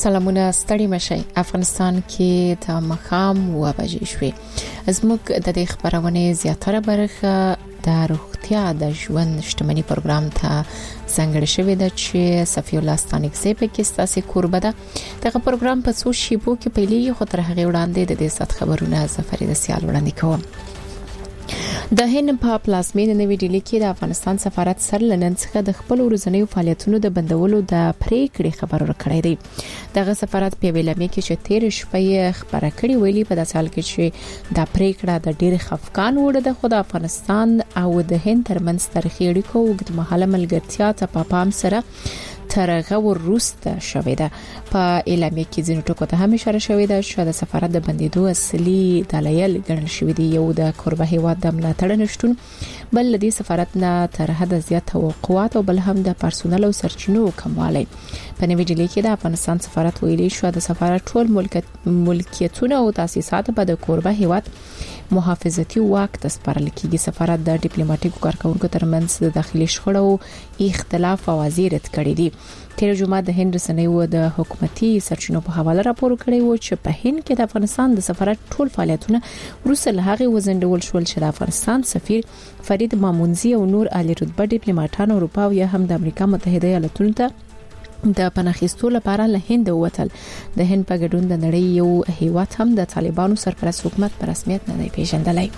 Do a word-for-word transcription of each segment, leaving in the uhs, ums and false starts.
سلامونه ستړي مشي. افغانستان کې د مخام و بجې شوې. زموږ د دې خبرونه زیاتره برخه د روغتیا د ژوند شتمنۍ پروګرام ته څنګه شوې ده چې صفی الله ستانکزی په کې ستاسو کوربه ده. دغه پروګرام په څو شیبو کې پیلې خو تر هغه وړاندې د دې سات خبرونه زفری د سیال وړاندې کوم. د هند په پلازمینه نوې ډیلی کې د افغانستان سفارت سره لنن څخه د خپل ورځنیو فعالیتونو د بندولو د پریکړې خبر ورکړی دی. دغه سفارت په ویلامې کې چې تیر شپه خبره کړې ویلي په داسې حال کې چې د پریکړه د ډېر خفقان وړ د خود افغانستان او د هند ترمنځ تاریخي اړیکو د محله ملګرتیا ته په پام سره ترغه ورسته شوې ده. په اعلامیه کې ځینې ټکو ته هم اشاره شوې ده چې د سفارت د بندیدو اصلي دلایل ګڼل شوې دي. یو د کوربه هیواد د ملاتړ نشټون، بل د سفارت نه تر حد زیات توقعات او بل هم د پرسونل او سرچینو کموالی. په نوې ډیلی کې د افغانستان سفارت ویلي شو د سفارت ټول ملکیتونه او تاسیسات په د کوربه هیواد محافظتي واک ته سپارل کیږي. سفارت د ډیپلوماټیکو کارکونکو ترمنځ د داخلي شخړو اختلاف او وزیرت کړی دی. تیر جمعه د هند رسنیو د حکومتي سرچینو په حواله راپور کړی و چې په هند کې د افغانستان د سفارت ټول فعالیتونه وروسته له هغه وزندول شول چې د افغانستان سفیر فرید مامونزی او نور اعلی رتبه ډیپلوماټان اروپا او یا هم د امریکا متحده ایالاتونو ته د پناهیستو لپاره له هند ووتل. د هند په ګډون د نړۍ یو هیواد هم د طالبانو سرپرست حکومت په رسمیت نه دی پیژندلی.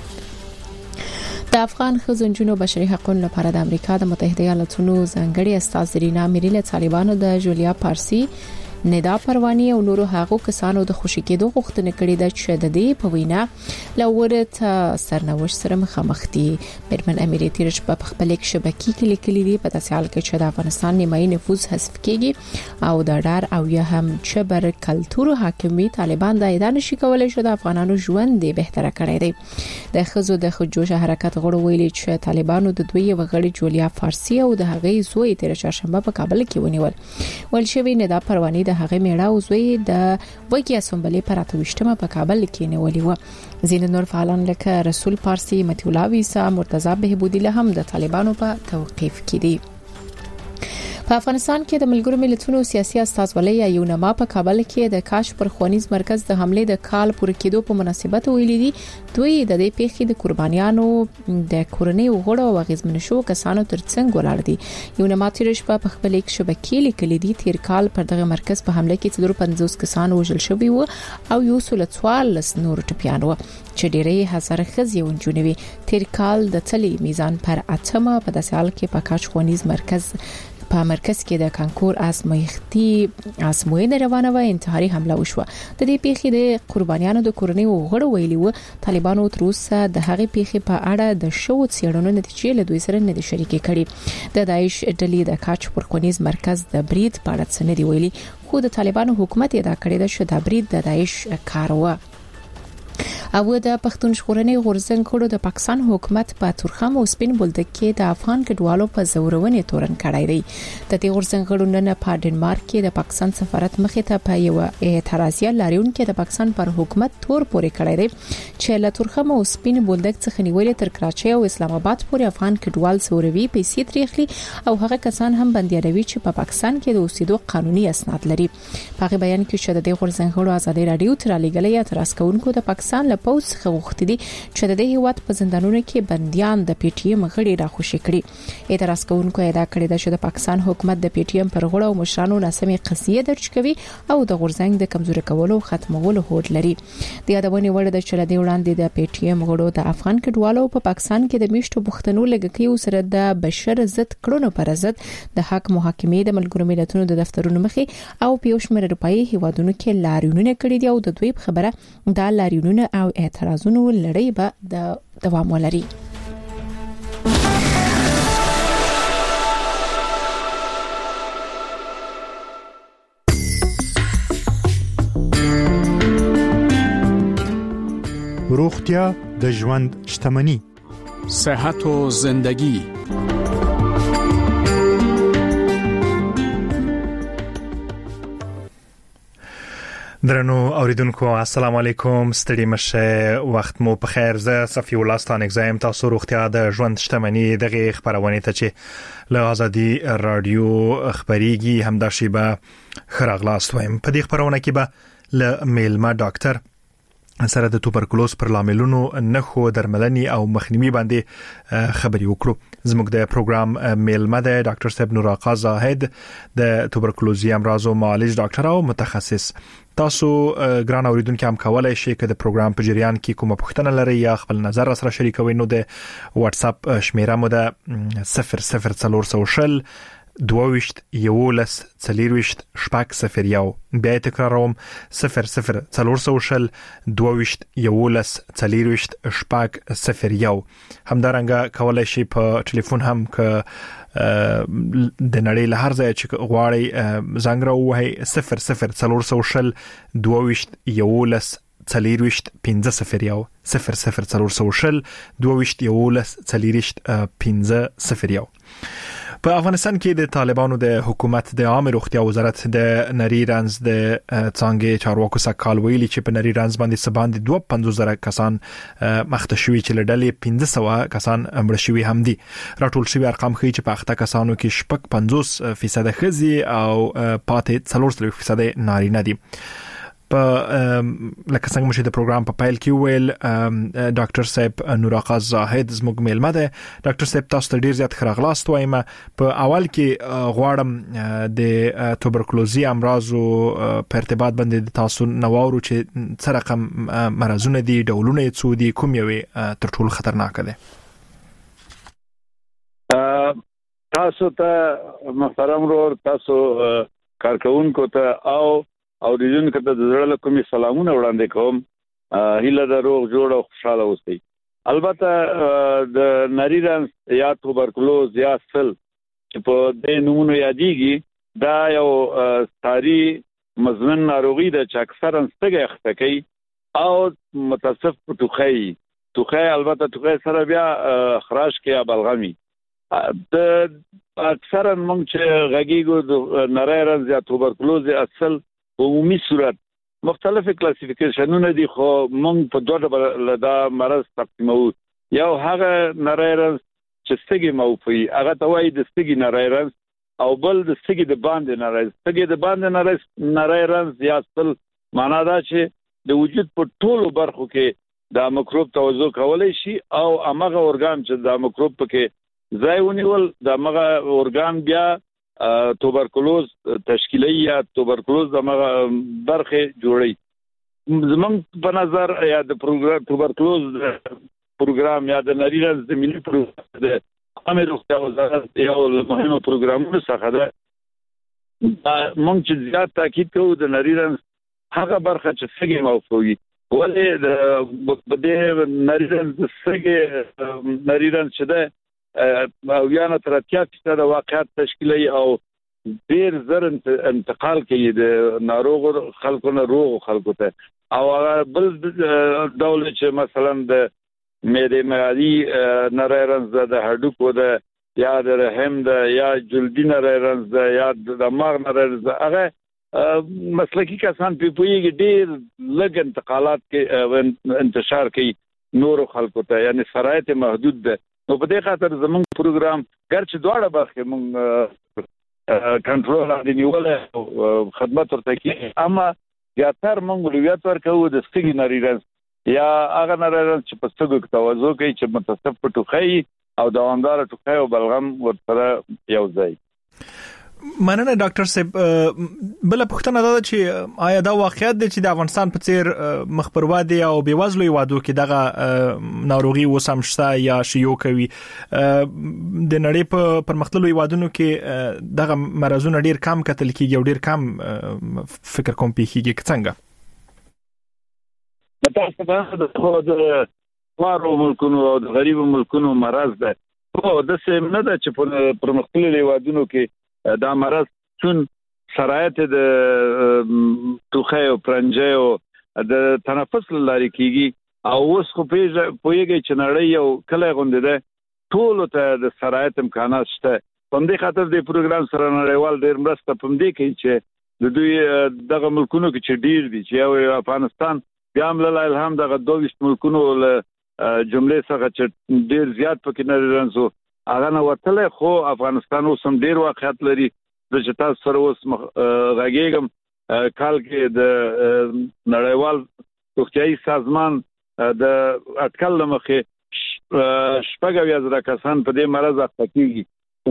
د افغان خزونجونو بشري حقوقو لپاره د امریکا د متحده ایالاتونو ځانګړي استاد رینا میری له طالبانو د جولیا پارسی، ندا پروانی او نورو هغو کسانو د خوشی کېدو غوښتنه کړې ده چې د دې په وینا لورته سرنوشت سره مخامخ دي. برمن امریتي رشبه په خپل کې شبکې کې لیکلي دي په داسې حال کې چې د افغانستان نیمایي نفوذ حذف کیږي او د ډار او یا هم چبر کلتور حاکمي طالبان د اعلان شي کولای شو د افغانانو ژوند دی بهتره کړی دی. د خزو د خودجوش حرکت غړو ویلي چې طالبانو د دوی وغړي جولیا فارسی او د هغې زوی تیر چهارشنبه په کابل کې ونیول. ول شوی ندا پروانی د هغه میړه او زوی د وګي اسمبلی پر اتوشتمه په کابل کې نیولې و. ځینې نور فعالان لکه رسول پارسی، متی الله ویسا، مرتضی بهبودی له هم د طالبانو په توقیف کې دي. په افغانستان کې د ملګرو ملتونو سیاسي استازولۍ یو نما په کابل کې د کاش پر خوانیز مرکز د حمله د کال پوره کېدو په مناسبت ویلي دي دوی د دې پیښې د قربانیانو د کورنۍ وګړو او غیزمن شو کسانو ترڅنګ ولاړ دي. یو نما تیرش په خپل کې شبکې لیکلي دي تیر کال پر دغه مرکز په حمله کې څلور پنځوس کسان وژل شوي وو او یو سل څوارلس نور ټپيان وو چې ډېرې هزار خزي ونجونوي. تیر کال د تلي میزان پر اتمه په داسې حال کې په کاش خوانیز مرکز په مرکز کې د کانکور ازمایښتي ازموینه روانه و انتحاري حمله وشوه. د دې پیښې د قربانیانو د کورنۍ وګړو ویلي و طالبانو تر اوسه د هغې پیښې په اړه د شو څېړنو نتیجې له دوی سره نه دي شریکې کړي. د داعش ډلې د کاچ پرخونیز مرکز د برید په اړه څه نه دی ویلي خو د طالبانو حکومت ادعا کړې ده چې د برید د داعش کار و. او د پښتون ژغورنې غورځنګ کړو د پاکستان حکومت په تورخم او سپین بولدک کې د افغان کډوالو په زورونې تورن کړای دی. د دې غورځنګ کړو نن په ډنمارک کې د پاکستان سفارت مخې ته په یو اعتراضیه لاریون کې د پاکستان پر حکومت تور پورې کړای دی چې له تورخم او سپین بولدک څخه نیولې تر کراچۍ او اسلام آباد پورې افغان کډوال زوروي پیسې تریخلي او هغه کسان هم بندیانوي چې په پاکستان کې د اوسېدو قانوني اسناد لري. په بیان کې چې د دې غورځنګ کړو ازادي رادیو تر لګلې اعتراض کوونکو د پاکستان پوز څخه غوښتي دي چې د دې هیواد په زندانونو کې بنديان د پی ټی ایم غړي راخوشي کړي. اعتراض کوونکو ادعا کړې ده چې د پاکستان حکومت د پی ټی ایم پر غړو او مشرانو ناسمې قضیې درج کوي او د غورځنګ د کمزوري کولو او ختمولو هوډ لري. د یادونې وړ ده چې د دې وړاندې د پی ټی ایم غړو د افغان کډوالو په پاکستان کې د میشتو بوختنو لګکیو سره د بشر ضد کړنو پر ضد د حق محاکمې د ملګرو ملتونو د دفترونو مخې او پیوشمر اروپאי هیوادونو کې لاریونونه کړي دي او د دوی خبره د لاریونونه او اعتراضونو لړۍ به د دوام ولري. روغتیا د ژوند شتمني، صحت و زندگی. درنو اوریدونکو السلام علیکم، ستړي مشه، وخت مو په خیر. زه صفی الله ستانه اگزایم تاسو روغتیا د ژوند شتمنۍ دغه خبرونه ته چې له ازادي رادیو خبريږي همدا شی به خراغلاست وایم. په دې خبرونه کې به له میلما ډاکټر سره د توبرکلوز پر لاملونو نخو درملنې او مخنیوي باندې خبري وکړو. زموږ د پروګرام میلما د ډاکټر صاحب نور آقا زاهد د توبرکلوزي امراض او معالج ډاکټر او متخصص. تاسو ګران اوریدونکو هم کولای شئ چې د پروګرام په جریان کې کومه پوښتنه لرئ یا خپل نظر سره شریکوئ. نو د واتس اپ شمیره مو د صفر صفر څلور سوشل دوويشت یولس څلورويشت شپږ صفر یو. بیا تکراروم صفر صفر څلور سوشل دوويشت یولس څلورويشت شپږ صفر یو. همدارنګه کولای شئ په ټلیفون هم ک د نړۍ له هر ځای چې غواړي زنګ راوهي صفر صفر څلور سوشل دوويشت یولس څلورويشت پنځه صفر یو. صفر صفر څلور سوشل دوويشت یولس څلورويشت پنځه صفر یو. په افغانستان کې د طالبانو د حکومت د عامه روغتیا وزارت د نری رنز د څنګه چارواکو سکهال ویلي چې په نری رنز باندې سباند دوه پنځوس زره کسان مخته شوي چې لړلې پنځه سوه کسان مړ شوي هم دي. راټول شوي ارقام ښیي چې په اخته کسانو کې شپږ پنځوس فیصد ښځې او پاتې څلور څلوېښت فیصد نارینه دي. په لکه څنګه مو چې د پروګرام په پایل کې ویل ډاکټر صاحب نور آقا زاهد زموږ میلمه ده. ډاکټر صاحب تاسو ته ډیر زیات خراغلاست وایم. په اول کې غواړم د توبرکلوزي امراضو په ارتباط باندې تاسو نوورو چې څه رقم مرزونه دي، ډولونه یې څو دي، کوم یو تر ټولو خطرناک دی؟ تاسو ته محترم ورور، تاسو کارکونکو ته او او د جون کته د زړه کومي سلامونه وړاندې کوم. هیله د روغ جوړ او خوشاله اوسئ. البته د نری رنز یا توبرکلوز یا سل چې په دې نومونو یادېږي دا یو ساری مزمن ناروغي ده چې اکثرا ستګه اخته کوي او متصف په ټوخی ټوخی البته ټوخی سره بیا خراش کې یا بلغمي. د اکثرا موږ چې غږیږو د نری رنز یا توبرکلوز اصل په عمومي صورت مختلف کلاسیفیکیشنونه دي، خو موږ په دوه ډول دا مرض تقسیمو. یو هغه نری رنز چې ستګي موفي هغه ته وایي د ستګي نری رنز، او بل د ستګي د باندې نری رنز. ستګي د باندې نری رنز یا سل معنا دا چې د وجود په ټولو برخو کې د میکروب توزیع کولای شي او هغه اورګان چې د میکروب پکې ځای ونیول د هغه اورګان بیا توبرکلوز تشکیلی یا توبرکلوز دغه برخه جوړي. زمونږ په نظر یا د پروګرام توبرکلوز پروګرام یا د نری رنز د ملي پروګرام د عامه روغتیا وزارت یو مهمه پروګرامونه څخه ده. موږ چې زیات تاکید کوو د نری رنز هغه برخه چې څنګه موفوي ولې د دې نری رنز څنګه نری رنز چې ده او یا نه تر اتیا فیصد واقعیت تشکیلي او ډیر زر انتقال کوي د ناروغ خلکو نه روغ خلکو ته. او بل ډول چې مثلا د معدې معدي نری رنز د هډوکو د یا د رحم د یا جلدي نری رنز یا د دماغ نری رنز هغه مسلکی کسان په پویږي ډیر لږ انتقالات کې انتشار کوي نور خلکو ته، یعنی شرایط محدود ده. نو په دې خاطر زموږ پروګرام ګرچې دواړه برخې موږ کنټرول باندې نیول او خدمت ورته کوي، اما زیاتره موږ اولویت ورکوو د ستګي نری رنز یا هغه نری رنز چې په ستګو توازو کوي چې متصف په ټوخی او دوامدار ټوخی او بلغم ورسره یو ځای. مننه ډاکټر صاحب. بل پوښتنه دا ده چې آیا دا واقعیت دی چې د افغانستان په څیر مخبروا دي او بیوزلو هیوادو کې دغه ناروغي وسم شته یا شیو کوي؟ د نړۍ په پرمختللو هیوادونو کې دغه مرزونه ډیر کم کتل کیږي او ډیر کم فکر کوم پیږي څنګه؟ تاسو به د مارو ملکونو او د غریب ملکونو مرز ده. خو د څه نه ده چې په پرمختللو هیوادونو کې دا مرض چون شرایط د ټوخی او پرنجي او د تنفس لاري کیږي او اوس خو پوهیږي چې نړۍ یو کله غونډه ده ټول ته د شرایط امکانات شته. په دې خاطر د پروګرام سره نړیوال ډیر مرسته پم دی کوي چې د دوی دغه ملکونو کې چې ډیر دي چې یو افغانستان بیا هم له الهام دغه دوه ملکونو له جملې څخه چې ډیر زیات پکې نه رانسو هغه نه وتله خو افغانستان اوس هم ډیر واقعیت لري د چې تاسو سره اوس غږیږم کال کې د نړیوال روغتیايي سازمان د اټکل لمخې شپږ اویا زره کسان په دې مرض اخته کیږي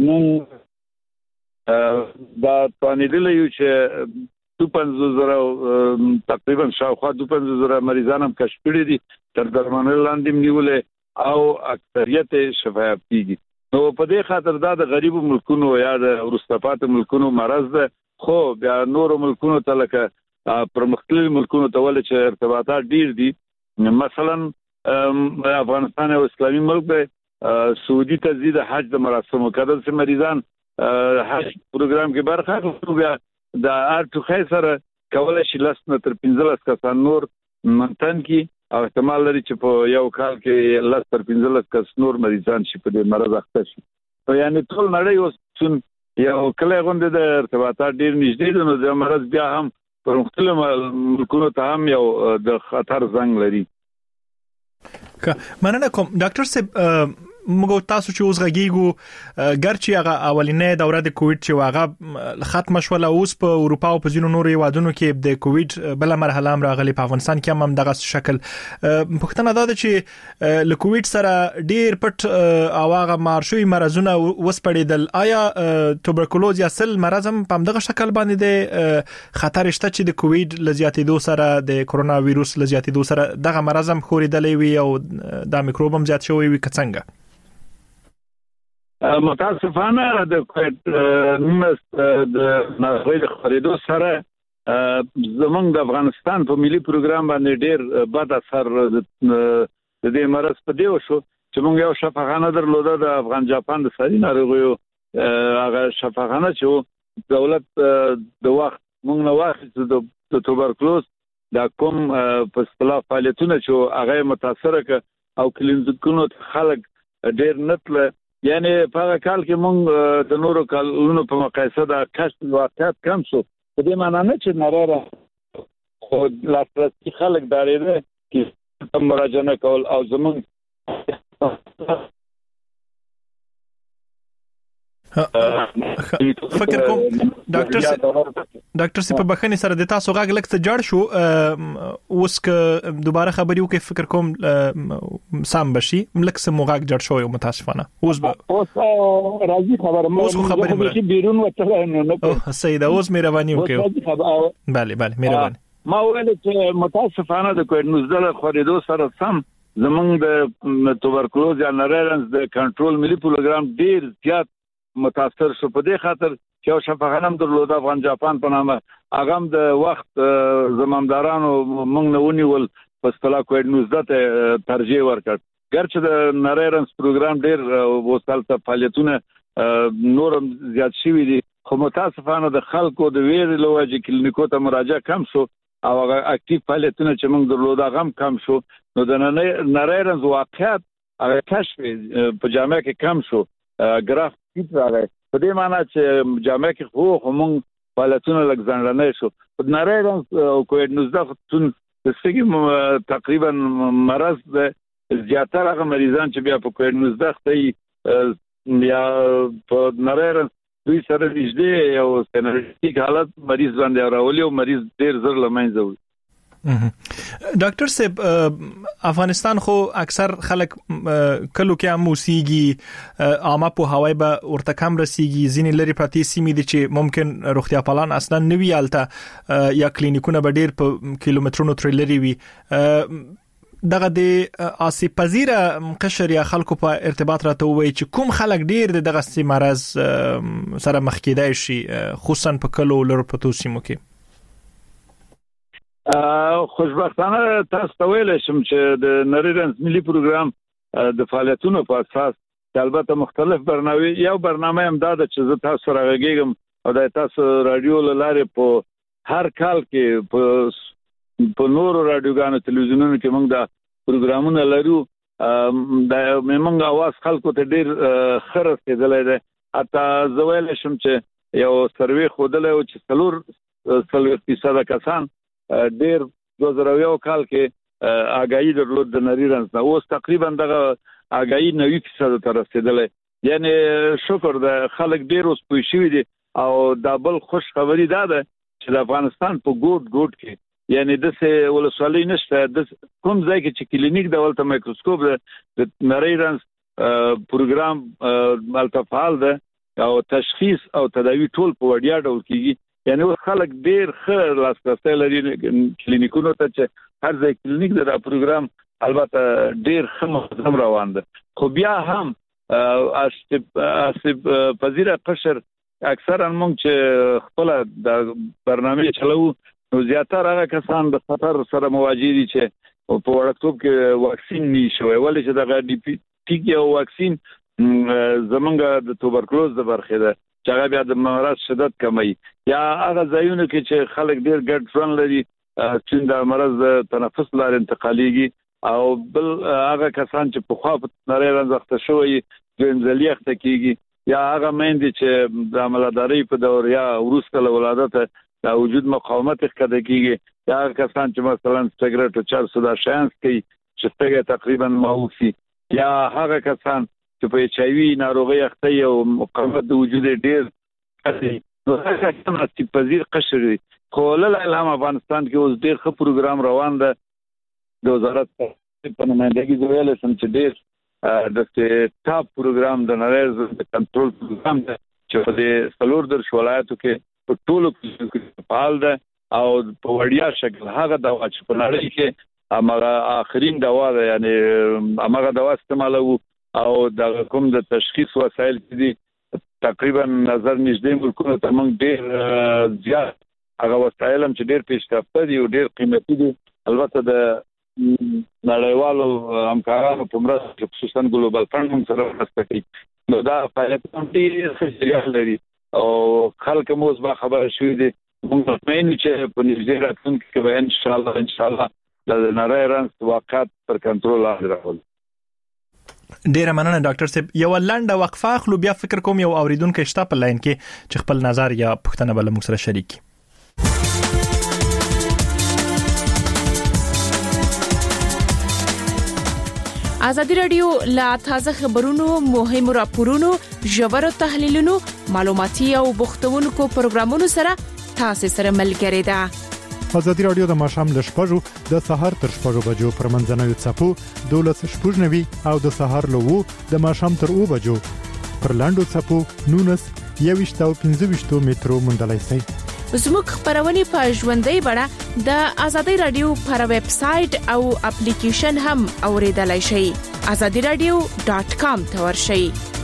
نو دا توانیدل یو چې دوه پنځوس زره تقریبا شاوخوا دوه پنځوس زره مریضان هم کشف کړي دي تر درملنې لاندې نیولې او اکثریت شفایاب کیږي نو په دې خاطر دا د غریبو ملکونو یا د ورستفات ملکونو مرض ده خو بیا نور ملکونو ته لکه پرمختللي ملکونو ته ول چې ارتباطات ډیر دي مثلا افغانستان یو اسلامي ملک دی سعودي ته زیاده حج د مراسمو کډل چې مریضان حج پروګرام کې برخه اخلي بیا د ارتو خیسره کولای شي لسنه تر پنځلس کسان نور منتن کی او احتمال لري چې په یو کال کې لس تر پنځلس کس نور مریضان شي په دې مرض اخته شي نو یعنی ټول نړۍ اوس یو کله غونډه د ارتباطات ډیر نږدې دي نو د مرض بیا هم پر مختلفو ملکونو ته هم یو د خطر زنګ لري مننه کوم ډاکټر صاحب موږ تاسو چې اوس غږیږو ګرچې هغه اولینې دوره د کووډ چې واغه ختم شوله اوس په اروپا او په ځینو نورو هیوادونو کې د کووډ بل مرحله هم راغلي په افغانستان کې هم دغه شکل پښتنه دا ده چې له کووډ سره ډیر پټ او هغه مارشوي مرزونه وسپړیدل آیا توبرکلوز یا سل مرز هم په دغه شکل باندې د خطر شته چې د کووډ لزیاتېدو سره د کورونا وایروس لزیاتېدو سره دغه مرز هم خورېدلې وي او د میکروب هم زیات شوی وي څنګه متاسفانه د کووډ د ناروغۍ د خپرېدو سره زمونږ د افغانستان په ملي پروګرام باندې ډېر بد اثر د دې مرض په دیو شو چې موږ یو شفاخانه درلوده د افغان جاپان د ساري ناروغیو هغه شفاخانه چې دولت د وخت موږ نو واخیست د توبرکلوز د کوم په اصطلاح فعالیتونه چې هغه متاثر ک او کلینیکونو خلک ډېر نتله یعنی په هغه کال کې مونږ د نورو کالونو په مقایسه د کشف واقعیت کم شو په دې معنی نه چې نړۍ خو لاسرسي خلک دارېده چې مراجعه کول او زمونږ فکر کوم ډاکټر ډاکټر سي په بخښنې سره د تاسو غږ لکه جوړ شو اوس که دوباره خبري وکړي فکر کوم سم بشي ملک سم غږ جوړ شو متاسفانه اوس اوس راځي خبره اوس خبرې مې بیرون وته نه او سیدا اوس مهرباني وکړئ بله بله مهرباني ما ویل چې متاسفانه د کووډ نوزدل خورېدو سره سم زمونږ د توبرکلوز یا نریرنس د کنټرول ملي پروګرام ډیر زیات متاثر شو په دې خاطر چې یو شفاخانه درلود افغان جاپان په نامه هغه د وخت زمامدارانو موږ نه ونیول په اصطلاح کووډ نوزده ته ترجیح ورکړ ګرچې د نریرنس پروګرام ډیر وسالته فعالیتونه نورم زیات شوي دي خو متاسفانه د خلکو د ویرې له وجې کلینیکو ته مراجعه کم شو او هغه اکټیو فعالیتونه چې موږ درلود هغه هم کم شو نو د نریرنس واقعیت هغه کشف په جامعه کې کم شو ګراف راغی په دې معنی چې جامعه کې خو همون فعالیتونه لګځنډنه شو په نریرنس او کووډ نوزده تون د سګي تقریبا مرض د زیاتره هغه مریضان چې بیا په کووډ نوزده ختي یا په نریرنس دوی سره نږدې یو سنریټیک حالت مریض باندې راولي او مریض ډیر زر لمنځه وي ډاکټر صاحب افغانستان خو اکثر خلک کلو کې هم موسیقي عامه په هوای به ورته کم رسیږي ځینې لري پاتې سیمې دي چې ممکن روغتیا پالان اصلا نوی الته یا کلینیکونه به ډیر په کیلومترونو تر لري وي دغه د آسیب پذیره قشر یا خلکو په ارتباط راته وي چې کوم خلک ډیر دغه سي مرز سره مخ کېدای شي خصوصا په کلو لر په توسیمو کې خوشبختانه تاسو ته ویل شم چې د نریرنس ملي پروګرام د فعالیتونو په اساس البته مختلف برنامه یو برنامه هم دا چې زه تاسو راغږیږم او د تاسو رادیو لاره په هر کال کې په په نورو رادیوګانو تلویزیونونو کې موږ دا پروګرامونه لرو د موږ اواز خلکو ته ډیر خرڅ کېدلای دی اته زویل شم چې یو سروې خودلې او چې څلور څلور فیصد کسان ډیر دوه زره یو کال کې آگاهی درلود د نری رنځ نه، اوس تقریبا دغه آگاهی نوي فیصد ته رسیدلې. یعنی شکر د خلک ډیر اوس پوه شوي دي او د بل خوش خبري دا ده چې د افغانستان په ګوټ ګوټ کې یعنی د څه ولسوالۍ نشته، د کوم ځای کې چې کلینیک د ولته مایکروسکوپ د نری رنځ پروګرام ملتفعال ده او تشخیص او تداوی ټول په وړیا ډول کیږي. یعنی خلک ډیر ښه لاسرسي لري کلینیکونو ته چې هر ځای کلینیک د پروګرام البته ډیر ښه منظم روان ده. خو بیا هم اسب پذیره قشر اکثرا موږ چې خپل د برنامه چلو نو زیاتره هغه کسان د خطر سره مواجه دي چې په وړکتوب کې واکسین نشوي، ولې چې د ډي پی ټي کې او واکسین زمونږ د توبرکلوز د برخه ده چې هغه بیا د مرض شدت کموي، یا هغه ځایونه کې چې خلک ډیر ګډ ژوند لري چې د مرض د تنفس لارې انتقاليږي، او بل هغه کسان چې په خوا په نری رنځ اخته شوی ځنځلي اخته کیږي، یا هغه مېندې چې د عملداري په دور یا وروسته له ولادت د وجود مقاومت ښکته کیږي، یا کسان چې مثلا سیګریټ او چرس دا شانس کوي چې څنګه تقریبا معوفي، یا هغه کسان چې په ایچ آی وی ناروغي اخته او مقاومت د وجود ډیر کوي. نو هغه څنګه چې پذیر قشر دي. خو له لامل افغانستان کې اوس ډیر ښه پروګرام روان ده د وزارت په نمائندګۍ د ویل سم چې ډیر د ټاپ پروګرام د نړۍ د کنټرول پروګرام ده چې د څلور درش ولایتو کې په ټولو کې فعال ده او په وړیا شکل هغه دوا چې په نړۍ کې هغه اخرین دوا ده، یعنی هغه دوا استعمالو او د کوم د تشخیص وسایل دي تقریبا نظر نږدې ملکونو ته موږ ډیر زیات هغه وسایل هم چې ډیر پیشرفته دي او ډیر قیمتي دي. البته د نړیوالو همکارانو په مرسته خصوصا ګلوبال فند هم سره مرسته کوي، نو دا فعالیت هم ډیر ښه لري او خلک مو اوس با خبره شوي دي. موږ مطمئن چې په نږدې راتلونکي کې به ان شاء الله ان شاء الله د نری رنځ واقعات پر کنټرول لاندې راولو. ډیره مننه ډاکټر صاحب. یو لنډه وقفه اخلو، بیا فکر کوم یو اوریدونکو شته په لاین کې چې خپل نظر یا پوښتنه بل موږ سره شریک کړي. ازادي رادیو لا تازه خبرونو، مهمو راپورونو، ژورو تحلیلونو، معلوماتي او بوختونکو پروګرامونو سره تاسو سره ملګری ده. ازادي رادیو د ماښام ل شپږو د سهار تر شپږو بجو پر منځنوي څپو دولس شپږ نوي او د سهار له وو د ماښام تر اوو بجو پر لاندو څپو نونس یويشت او پنځه ویشت مترو مندلای شي. زموږ خبرونه په ژوندۍ بڼه د ازادي رادیو پر ویب سټ او اپلیکیشن هم اوریدلای شئ. ازادي رادیو ډاټ کام ته ورشئ.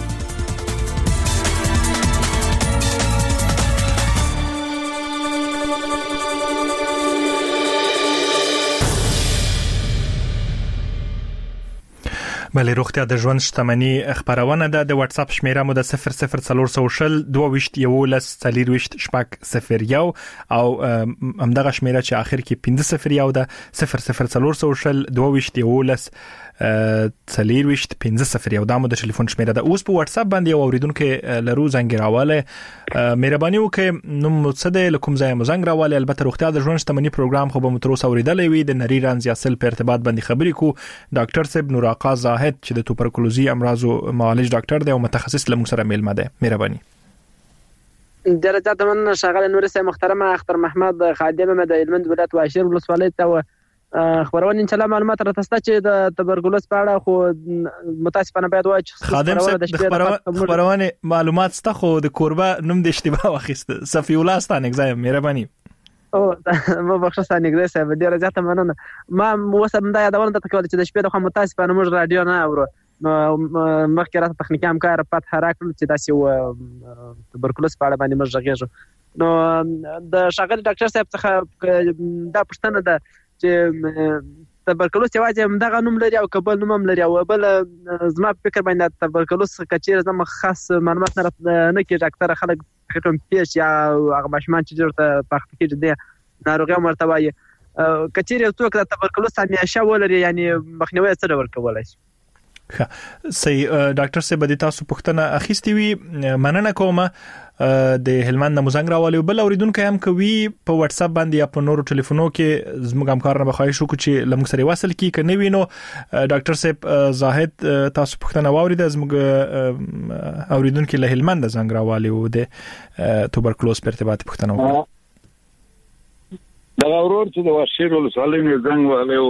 بلې روغتیا د ژوند شتمنۍ خبرونه ده. د واتس اپ شمیره مو د صفر صفر څلور سو شل دوه ویشت یولس څلور ویشت شپږ صفر یو او همدغه شمیره چې اخر کې پنځه صفر یو ده صفر صفر څلور سو شل دوه ویشت یولس څلور ویشت پنځه صفر یو. دا مو د ټلیفون شمیره ده. اوس په واتس اپ باندې یو اوریدونکو لرو زنګ راواله، مهرباني وکړئ نو متصد لکم ځای مو زنګ راواله. البته روغتیا د ژوند شتمنۍ پروګرام خو به متروس اوریدلې وي. د نری رنځ یا سل په ارتباط باندې خبرې کو. ډاکټر صاحب نور آقا زاهد چې د توبرکلوزي امراضو معالج ډاکټر دی او متخصص لمو سره میلمه دی. مهرباني. درجات من شغال نورسه محترمه اختر محمد خادمه د هلمند ولایت واشیر ولسوالۍ ته خبرونه ان شاء الله معلومات راته چې د تبرکلوز په اړه خو متاسفانه باید وای چې خادم صاحب خبرونه معلومات ستا خو د کوربه نوم د اشتباه واخیست. صفی الله ستانه ځای مهرباني. او ما بخښه سانګره صاحب ډیره زیاته مننه. ما وسم دا یادونه ته کول چې د شپې د خو متاسفانه موږ رادیو نه اورو. نو مخکې راته تخنیکی همکار پات حرکت چې داسې و تبرکلوز په اړه باندې موږ غږیږو. نو د شاګرد ډاکټر صاحب څخه دا پوښتنه ده چې تبرکلوز یوازې دغه نوم لري او قبل نوم هم لري او بل زما فکر باندې تبرکلوز کچیر زما خاص معلومات نه نه کېږي. اکثره خلک کوم پیش یا هغه ماشومان چې ورته پخت کېږي د ناروغي مرتبه یې کچیر یو څوک د تبرکلوز همیشه ولري، یعنی مخنیوي څه ډول کولای شي؟ صحیح ډاکټر صاحب د تاسو پوښتنه اخیستې وي مننه کوم د هلمند نموزنګ راولي بل اوریدونکو هم کوي په واتس اپ باندې یا په نورو ټلیفونو کې زموږ همکارانو به خواهش وکړو چې لمږ سره وصل کی کنه وینو ډاکټر صاحب زاهد تاسو پوښتنه واورید زموږ اوریدونکو له هلمند زنګ راولي او د توبرکلوز په ارتباط پوښتنه وکړه دا ورور چې د واشیر ولسوالۍ زنګ والو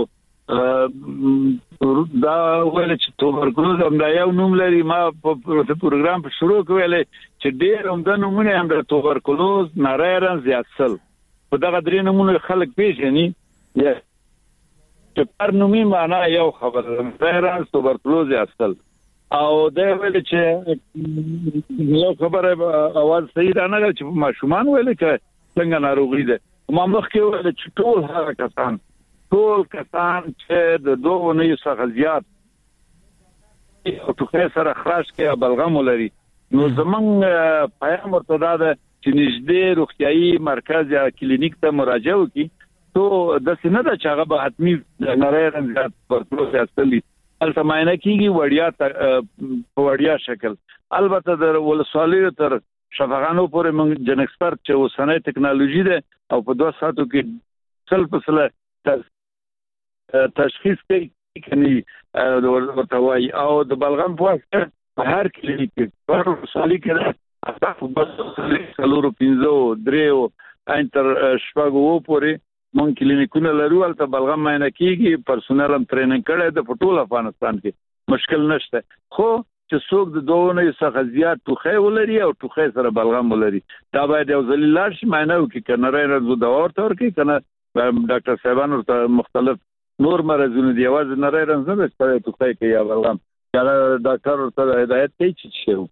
دا ولې چې توبرکلوز هم دا یو نوم لري ما په پروګرام په شروع کې ویلې چې ډېر هم د نومونه هم د توبرکلوز نارایرن زیاتسل په دغه درې نومونه خلک پیژني یا چې پر نومي معنا یو خبره نارایرن توبرکلوز زیاتسل او دا ویلې چې یو خبره اواز صحیح نه ده چې ماشومان ویلې چې څنګه ناروغي ده ما مخکې ویلې چې ټول هغه کسان ټول کسان چې د دوه نه څخه زیات او ټوخی سره خراش کې بلغم لري نو زمونږ پیغام ورته ده چې نږدې روغتيایي مرکز یا کلینیک ته مراجعه وکړي ته د سینه د چاغه به حتمی نارایرن زیات پرتلوس اصلي البته ماینه کیږي وړیا په وړیا شکل البته د ولسوالۍ تر شفاغانو پورې موږ جن ایکسپرت چې وسنۍ ټکنالوژي ده او په دوه ساعتو کې سل فاصله تشخیص کوي کني ورته وای او د بلغم په هر کلینیک کې هر وسالي کې تاسو بس څلورو پنځو دریو انټر شپږو پورې مونږ کلینیکونه لرو البته بلغم ماینه کیږي پرسونل هم ټریننګ کړي د ټول افغانستان کې مشکل نشته خو چې څوک د دوه نه څخه زیات ټوخی ولري او ټوخی سره بلغم ولري دا باید یو ځل لاړ شي ماینه وکړي کنه راځو دا ورته ورکړي کنه ډاکټر صاحبان ورته مختلف نور مرزونه دی आवाज نه راځي نه ستړی ټوخی کوي یا بلغم یا ډاکټر ورته هدایت کوي چې شو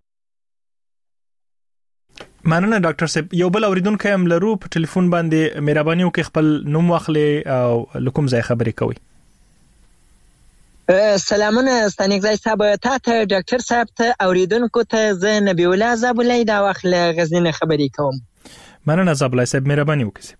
مننه ډاکټر صاحب یو بل اوریدونکو هم لرو په ټلیفون باندې مهرباني وکړئ خپل نوم واخلئ او لکم ځای خبرې کوئ سلامونه ستانګزای صاحب ته ته ډاکټر صاحب ته اوریدونکو ته زه نبی الله زابلای دا واخل غزنین خبرې کوم مننه زابلای صاحب مهرباني وکړئ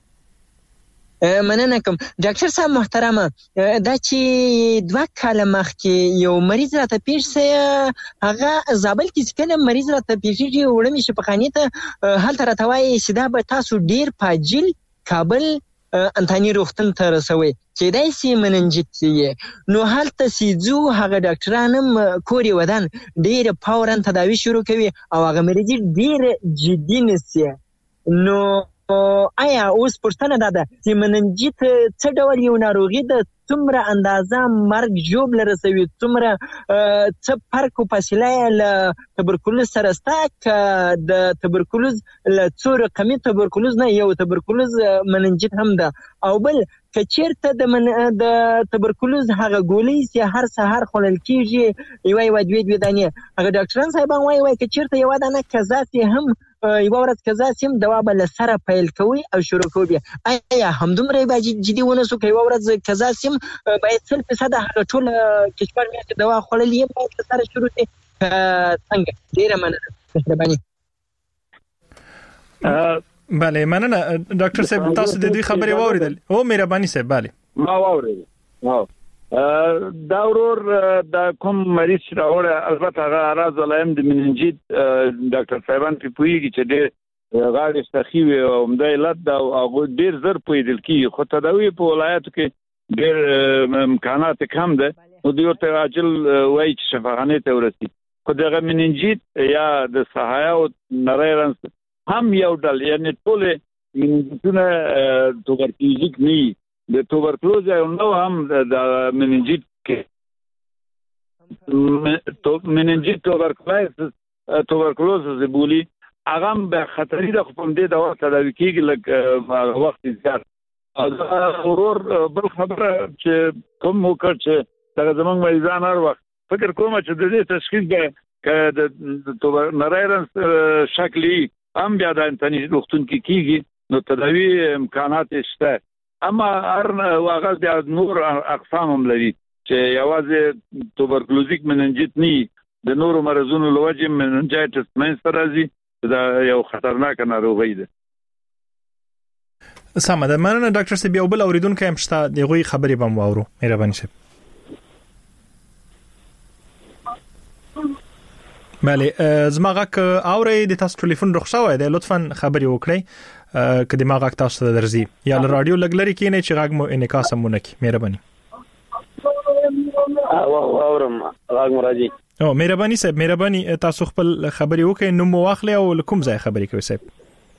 مننه کوم ډاکټر صاحب محترمه دا چې دوه کاله مخکې یو مریض راته پیښ سي هغه زابل کې څنګه مریض راته پیښیږي وړم شفاخانه ته هلته راته وایي چې دا به تاسو ډیر پاجل کابل انتانی روغتون ته رسوي چې دای سي مننجیت یې نو هلته سيزو هغه ډاکټرانم کوري ودان ډیر فورن تداوی شروع کوي او هغه مریض ډیر جدي نسي نو آیا اوس پښتنه ده چې مننجیت څه ډول یو ناروغي ده څومره اندازه مرګ ژوبل رسوي څومره څه فرق او فاصله له تبرکلوز سره ستا د تبرکلوز له څو رقمي تبرکلوز نه یو تبرکلوز مننجیت هم ده او بل کچیرته د من د تبرکلوز هغه ګولې چې هر سحر خلل کیږي یو یو دوی دوی دانه هغه ډاکټران صاحبان وایي وایي کچیرته یو دانه کزا سي هم یو ورځ کزا سیم دوا بل سره پیل کوي او شروع کوي آیا همدومره به جدي ونه سو کوي یو ورځ کزا سیم باید سل فیصد هغه ټول کشمیر مې دوا خللې باید سره شروع شي څنګه ډیره مننه مهرباني بله مننه ډاکټر صاحب تاسو د دې خبرې واوریدل او مهرباني صاحب bale ما واوریدل ها دا ورور د کوم مریض راوړ البته هغه راز ولایم د مننجیت ډاکټر صاحبان په پویږي چې ډېر غاړې استخیوي او مده علت دا او ډېر زر پویدل کی خو تداوی په ولایت کې ډېر امکانات کم ده نو دوی ورته عاجل وایي چې شفاخانه ته ورسي خو دغه مننجیت یا د صحایا او نارایرن هم یو ډول یعنی ټول مننجیتونه توبرکلوزیک نه د توبرکلوز یو نو هم د مننجیت کې مننجیت توبرکلوز توبرکلوز زبولی هغه به خطرې د خپل دې دوا تداوی کیږي لکه وخت زیات او ورور بل خبره چې کوم وکړ چې دا زمونږ مریضان هر وخت فکر کوم چې د دې تشخیص به د توبر نارایرن شکلی هم بیا د انتنی روغتون کې کیږي نو تداوی امکانات شته اما هر واغه د نور اقسام هم لري چې یوازې توبرکلوزیک مننجیت نه د نورو مرزونو لوجه مننجایتس منځ راځي دا یو خطرناک ناروغي ده سمه ده مننه ډاکټر صاحب یو بل اوریدونکو هم شته دغه خبرې بم واورو مهرباني شه بله زما غاک اورې د تاسو ټلیفون رخصه دی لطفا خبري وکړئ کله ما غاک تاسو ته درځي یا له رادیو لګلري کې نه چې غاګ مو انعکاس مونږ کی مهرباني او اورم غاګ مراجي او مهرباني صاحب مهرباني تاسو خپل خبري وکړئ نو مو واخلې او کوم ځای خبري کوي صاحب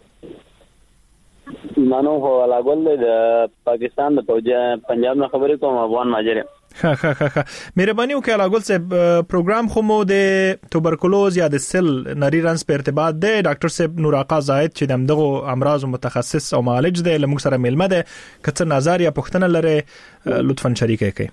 مانو هو لاګول د پاکستان د فوجي پنجاب نه خبرې کوم افغان ماجر ها ها ها مهرباني وکړه لاګول صاحب پروګرام خو مو د توبرکلوز یا د سل نری رنس په ارتباط دی ډاکټر صاحب نور آقا زاهد چې دغه امراض متخصص او معالج دی لمغ سره ملمه ده کڅ نظر یا پښتنه لره لطفا شریک کړئ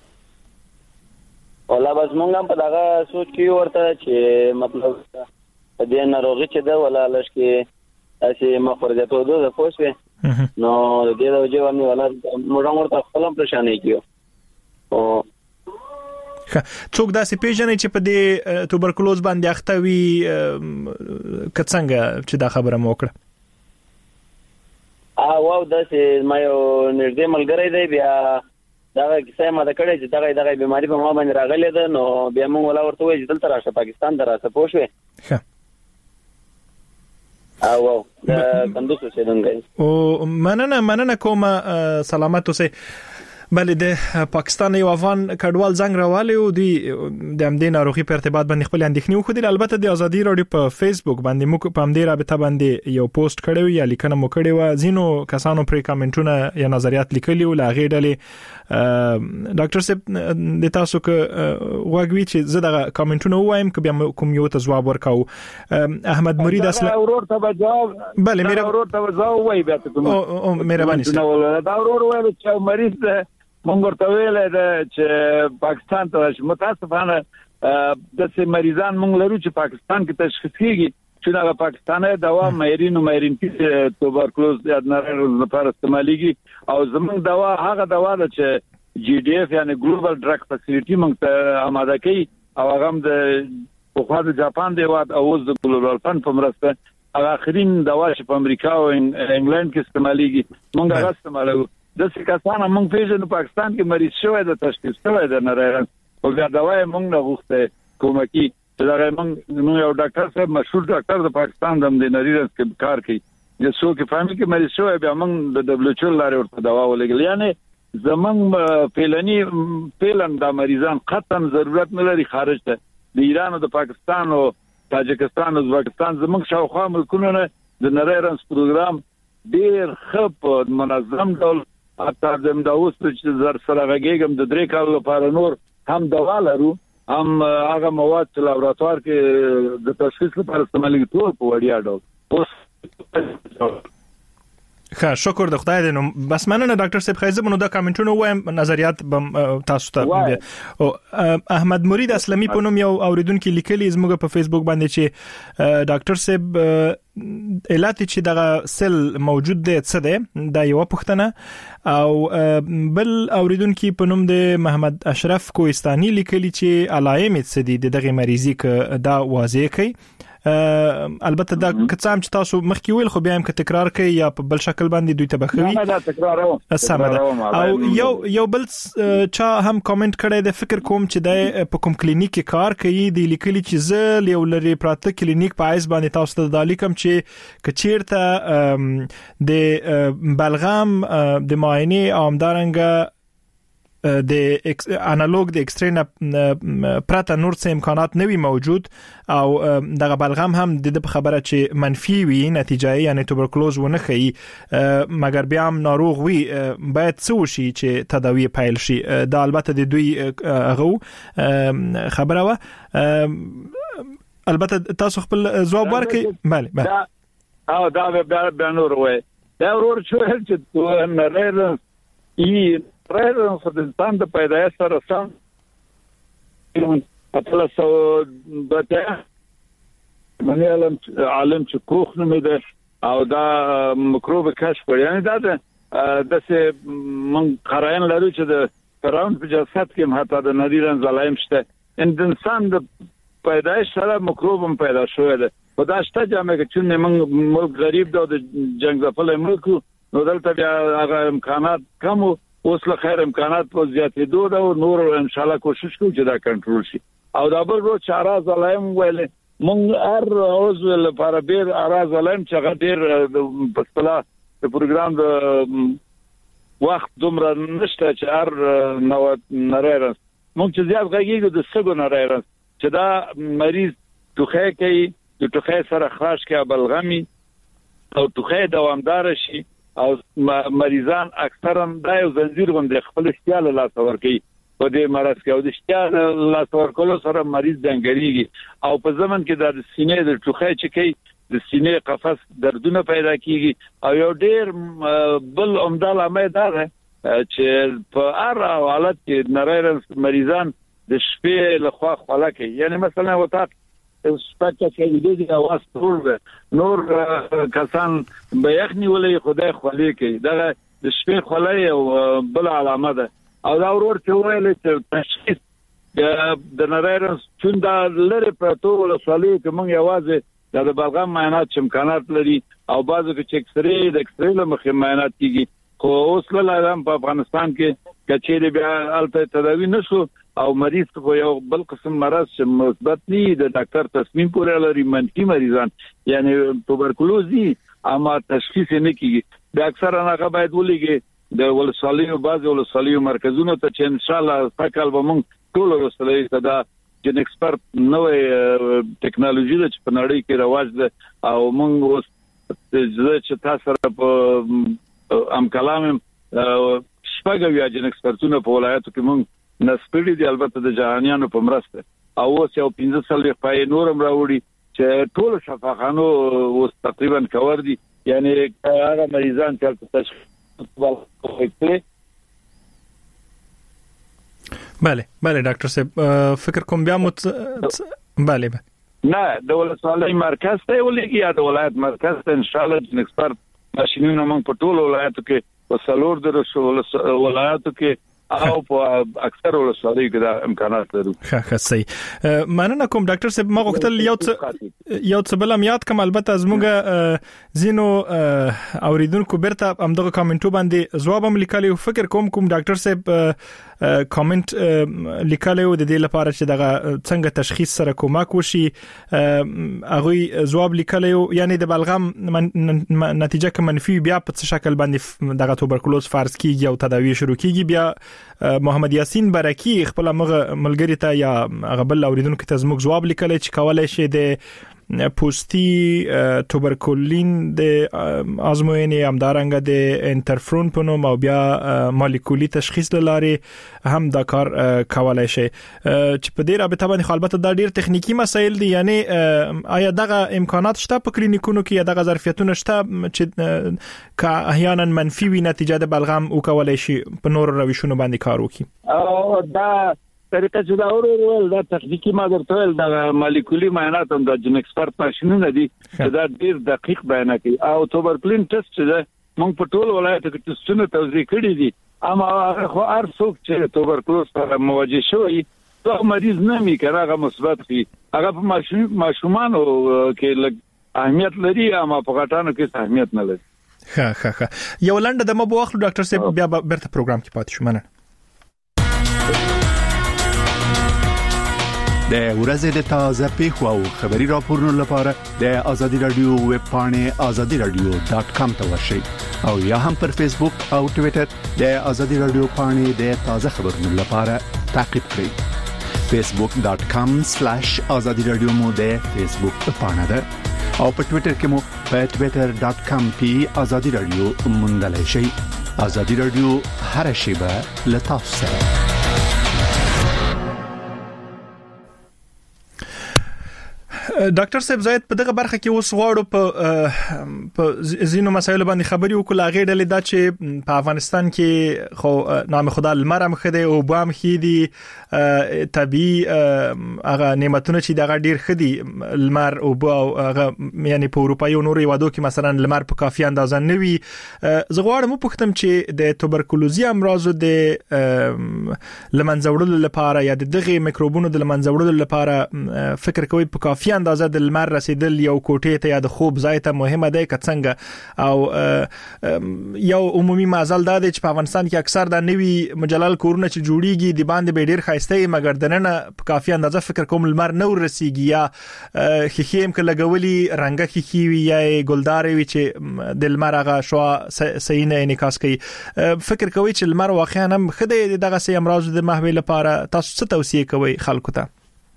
ولا بس مونږ هم په دغه سوچ کې ورته چې مطلب د ناروغي چې ده ولا لږ کې اسی مخرجاتو ده پوسوي نو د دې د وجه ولا موږ ورته خپل پریشانې کیو او څوک داسې پیژنې چې په دې توبرکلوز باندې اخته وي کڅنګ چې دا خبره مو وکړه ا واو داسې ما یو نږدې ملګری دی بیا دا کیسه ما د کړې چې دغه دغه بیماری په ما باندې راغلې ده نو بیا موږ ولا ورته وایي چې دلته راشه پاکستان دراسه پوښوي ښه او واو د کندوز اوسېدونکی او مننه مننه کوم سلامت اوسئ بله د پاکستان یو افغان کډوال زنګ راوالی او دی د امدې ناروغي په ارتباط باندې خپل اندېښنې وکړي البته د ازادي رادیو په فیسبوک باندې موږ په همدې رابطه باندې یو پوسټ کړو یا لیکنه مو کړې و زینو کسانو پرې کمنټونه یا نظریات لیکلي او لاغې ډلې ډاکټر صاحب د تاسو ک واګوي چې زه د کمنټونه وایم ک بیا کوم یو ته جواب ورکاو احمد مرید اصله اورور ته جواب بله میرا اورور ته جواب وای بیا ته او مهرباني دا اورور وای چې مریض مونږ ورته ویل چې پاکستان ته متاسفانه د سه مریضان مونږ لرو چې پاکستان کې تشخیص کیږي چې دا پاکستاني دوا مېرینو مېرین کې توبرکلوز یا نارنج لپاره استعماليږي او زمونږ دوا هغه دوا ده چې جی ډي اف یعنی ګلوبل ډرګ فیسیلیټي مونږ ته آماده کوي او هغه هم د په خوا د جاپان دی او اوس د ګلوبل فند په مرسته هغه اخرین دوا چې په امریکا او انګلند کې استعماليږي مونږ هغه استعمالو د سکاسانه مونږ پیژنو پاکستان کې مریض شوی د تشخیص شوی د نارنج او دا دوا مونږ نه غوښته کومکی چې دا مونږ نو یو ډاکټر صاحب مشهور ډاکټر د پاکستان د نارنج کې کار کوي د څو کې فهمي کې مریض شوی بیا مونږ د دبليو ایچ او لارې ورته دوا ولګل یعنی زمونږ پیلنی پیلن د مریضان قطعا ضرورت نه لري خارج ته د ایران او د پاکستان او تاجکستان او ازبکستان زمونږ شاوخوا ملکونو نه د نارنج پروګرام ډیر خپ منظم ډول حتی زم دا اوس چې زر سره غږیږم د درې کال لپاره نور هم دوا لرو هم هغه مواد چې لابراتوار کې د تشخیص لپاره استعمالېږي ټول په وړیا ډول اوس ښه شکر د خدای دې نو بس مننه ډاکټر صاحب خیزه نو دا کمنټونه وایم نظریات تاسو ته او احمد مرید اسلامي په نوم یو اوریدونکو لیکلي زموږ په فیسبوک باندې چې ډاکټر صاحب علت چې دغه سل موجود دی څه دی دا یو پوښتنه او بل اوریدونکو په نوم د محمد اشرف کوهستاني لیکلي چې علائم څه دي دغه مریضي ک دا واضح کوي البته دا کڅام چې تاسو مخکې ویل خو بیا هم ک تکرار کوي یا په بل شکل باندې دوی ته بخوي نه دا تکرارو سمه او یو یو بل چا هم کامنټ کړی د فکر کوم چې د په کوم کلینیک کې کار کوي د لیکلي چې زه یو لري پراته کلینیک په ایس باندې تاسو ته د لیکم چې کچیرته د بلغم د معاینه عامدارنګ د انالوگ د ایکس ری پراته نور څه امکانات نوي موجود او دغه بلغم هم د خبره چې منفي وي نتیجه یعنی توبرکلوز ونه خي مګر بیا هم ناروغ وي باید څه شي چې تداوی پیل شي دا البته د دوی خبره و البته تاسو خپل جواب ورکړئ bale bale او دا به نور وای دا ورور چې چې نه لري ای رایره خو د انسان د پیدایش سره سم خپل سو دته باندې علم عالم چې کوخ نه ده او دا مکروب کشف کړی یعنی دا د څه من قرائن لري چې د فراون په جسد کې حتی د نادرن زلایم شته ان د انسان د پیدایش سره مکروب هم پیدا شوی ده په دا شته جامه کې چې موږ ملک غریب ده د جنگ ځپل ملک نو دلته بیا هغه امکانات کم اوس له خیر امکانات په زیاتېدو ده او نور ان شاء الله کوشش کوو چې دا کنټرول شي او دا بل ورځ چې اراز علایم ویل مونږ هر اوس لپاره ډیر اراز علایم چې هغه ډیر په اصطلاح د پروګرام د وخت دومره نشته چې هر نو نریرنس مونږ چې زیات غږیږو د سګو نریرنس چې دا مریض توخه کوي د توخه سره خراش کې بلغمي او توخه دوامدار شي او مریضان اکثرا دا یو زنجیر غوندې خپل اشتیال لا تصور کوي په دې مرض کې او د اشتیال لا تصور کولو سره مریض دنګریږي او په زمن کې د سینې د توخه چې کوي د سینې قفس دردونه پیدا کیږي او یو ډیر بل عمده لامل دا ده چې په هر حالت کې نریرنس مریضان د شپې له خوا خلا کوي یعنی مثلا وتا سپکه کې د اواز ټول نور کسان به یخني ولې خدای خولي کوي دا د شپې خولای او بل علامه ده او دا ورور چې ویل چې تشخیص د نریرنس څنګه لري په ټول سوالي کې موږ یوازې د بلغم معاینات چې امکانات لري او بعضو کې چې اکسرې د اکسرې له مخې معاینات کیږي خو اوس له لارم په افغانستان کې کچېری بیا الته تداوی نشو او مریض خو یو بل قسم مرض چې مثبت دی د ډاکټر تصمیم پورې لري منفي مریضان یعنی توبرکلوز دي اما تشخیص نه کیږي د اکثر هغه باید ولېږي د ولسوالیو بعض ولسوالیو مرکزونو ته چې ان شاء الله تکل به موږ ټول ولسوالۍ ته دا جن ایکسپرت نوې ټیکنالوژي د په نړۍ کې رواج ده او موږ اوس چې تاسو سره په ام کلام شپږ ویا جن ایکسپرتونه په ولایتو کې موږ نسپړي دي البته د جهانيانو په مرسته او اوس یو پنځه سال په نورم راوړي چې ټول شفاخانو اوس تقریبا کور دي یعنی هغه مریضان چې تشخیص ورکړي. بله بله ډاکټر صاحب فکر کوم بیا مت بله بله نه د ولسوالۍ مرکز ته ولېږي یا د ولایت مرکز ته ان شاء الله د ایکسپرت ماشينونو موږ په ټولو ولایتو کې په سلور د ولایتو کې او په اکثر ولسوالیو کې د امکانات لري. ښه ښه صحیح مننه کوم ډاکټر صاحب ما غوښتل یو څه یو څه بل یاد کوم البته زموږ زینو اوریدونکو برته همدغه کامنټو باندې جواب هم لیکلی او فکر کوم کوم ډاکټر صاحب کامنټ لیکلی و د دې لپاره چې دغه څنګه تشخیص سره کومک وشي هغه جواب لیکلی یعنی د بلغم نتیجه کې منفي بیا په څه شکل باندې دغه توبرکلوز فرض کیږي او تداوی شروع کیږي بیا محمد یاسین برکی خپل ملګری ته یا غبل اوریدونکو ته زموږ جواب لیکلی چې کولای شي د پوستی توبرکولین د ازموینې همدارنګه د انټرفرون په نوم او بیا مالیکولي تشخیص لاري هم دا کار کولای شي چې په دې رابطه باندې البته دا ډیر تخنیکی مسایل دي یعنی آیا دغه امکانات شته په کلینیکونو کې یا دغه ظرفیتونه شته چې کا احیانا منفي وي نتیجه د بلغم او کولای شي په نور روشونو باندې کار وکړي او دا طریقه چې دا اورول دا تخنیکی ما درته ویل دا مالیکولي معاینات هم د جن ایکسپرت ماشينونه دي چې دا ډیر دقیق بیان کوي او توبرکلین ټیسټ چې موږ په ټول ولایتو کې ټیسټونه توزیع کړي دي اما خو هر څوک چې توبرکلوز سره مواجه شوی دا مریض نه می کړه هغه مثبت وي هغه په ماشومانو کې لږ اهمیت لري اما په غټانو کې اهمیت نه لري. ښه ښه ښه یو لنډه د مبو اخلو ډاکټر صاحب بیا برته پروګرام کې پاتې شو. مننه. د ورځې د تازه پیښو او خبري راپورونو لپاره د آزادي رادیو ویب پاڼه آزادي رادیو ډاټ کام ته ورشئ او یا هم پر فیسبوک او ټوئیټر د آزادي رادیو پاڼه د تازه خبرونو لپاره تعقیب کړئ. فیسبوک ډاټ کام سلیش آزادي رادیو مو د فیسبوک پاڼه ده او په ټوئیټر کې مو په ټوئیټر ډاټ کام پی آزادي رادیو موندلای شئ. آزادي رادیو هر شیبه له تاسو سره. ډاکټر صاحب زاید په دغه برخه کې اوس غواړو په په زینو مسایل باندې خبري وکړو هغه ډلې دا چې په افغانستان کې خو نام خدا لمرم خدي او بام خېدي طبي هغه نعمتونه چې دغه ډیر خدي لمر او هغه یعنی په اروپا او نورو هیوادو کې مثلا لمر په کافي اندازه نه وي. زه غواړم په ختم چې د توبرکلوزي امراض د لمنځوړلو لپاره یا د دغه میکروبونو د لمنځوړلو لپاره فکر کوي په کافي اندازه د لمر رسیدل یو کوټې ته یا د خوب ځای ته مهمه ده که څنګه او یو عمومي معضل ده چې په افغانستان کې اکثر د نوي مجلل کورونه چې جوړیږي د باندې به ډیر خاصه مګر دننه په کافي اندازه فکر کوم لمر نو رسیږي یا خخیم ک لګولي رنگه خخي وي یا ګلداري وي چې د لمر هغه شوا صحیح نه انعکاس کوي. فکر کوي چې لمر واقعا هم خدای دغه سي امراض د محوي لپاره تاسو څه توصيه کوي خلکو ته؟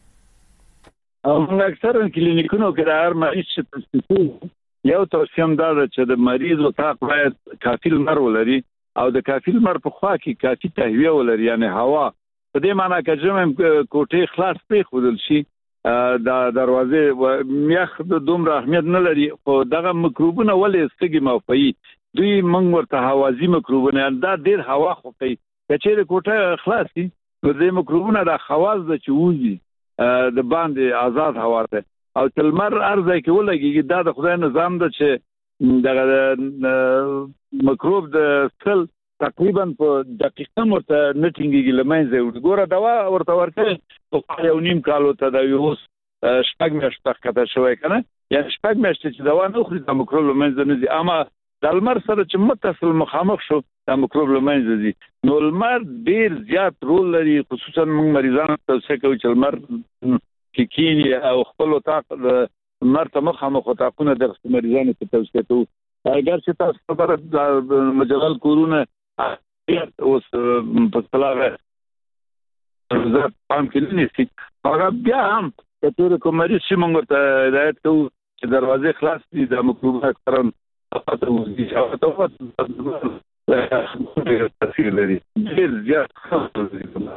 موږ اکثر کلینیکونو کې د هر مریض چې یو توصیه هم ده چې د مریض او تاق باید کافي لمر ولري او د کافي لمر په خوا کې کافي تهویه ولري یعنی هوا. په دې معنی کې چې کوټې خلاص پرې خودل شي د دروازې میخ د دومره اهمیت نه لري خو دغه مکروبونه ولې ستګي موفي دوی موږ ورته هوازي مکروبونه دا ډیر هوا خوفي چې کوټه خلاصي نو دې مکروبونه د خواص د چوزي د باندې آزاد هوا ته او تلمر ارزه کې ولګي دا د خدای نظام ده چې دغه مکروب د سل تقریبا په دقیقه مرته نټینګي لمنځه وګوره دوا ورته ورته په یو نیم کالو ته د ویروس شپږ میاشتې تکته شوی کنه یا شپږ میاشتې چې دوا نه خوري د مکروب لمنځه نه دي اما د لمر سره چې متصل مخامخ شو د مکروب لمنځه دي نو لمر ډیر زیات رول لري خصوصا موږ مریضانو ته څه کوي چې لمر کې کینی او خپل طاق لمر ته مخامخ طاقونه د مریضانو ته توصیه کوي. اگر چې تاسو خبره د مجلل کورونه اوس په طلاغه زه پام کې نه سي هغه بیا هم ته کوم مریض چې موږ ته هدایت کوو چې دروازې خلاص دي د مکروبات کرن تاسو دې او تاسو د تاثیر لري ډیر زیات.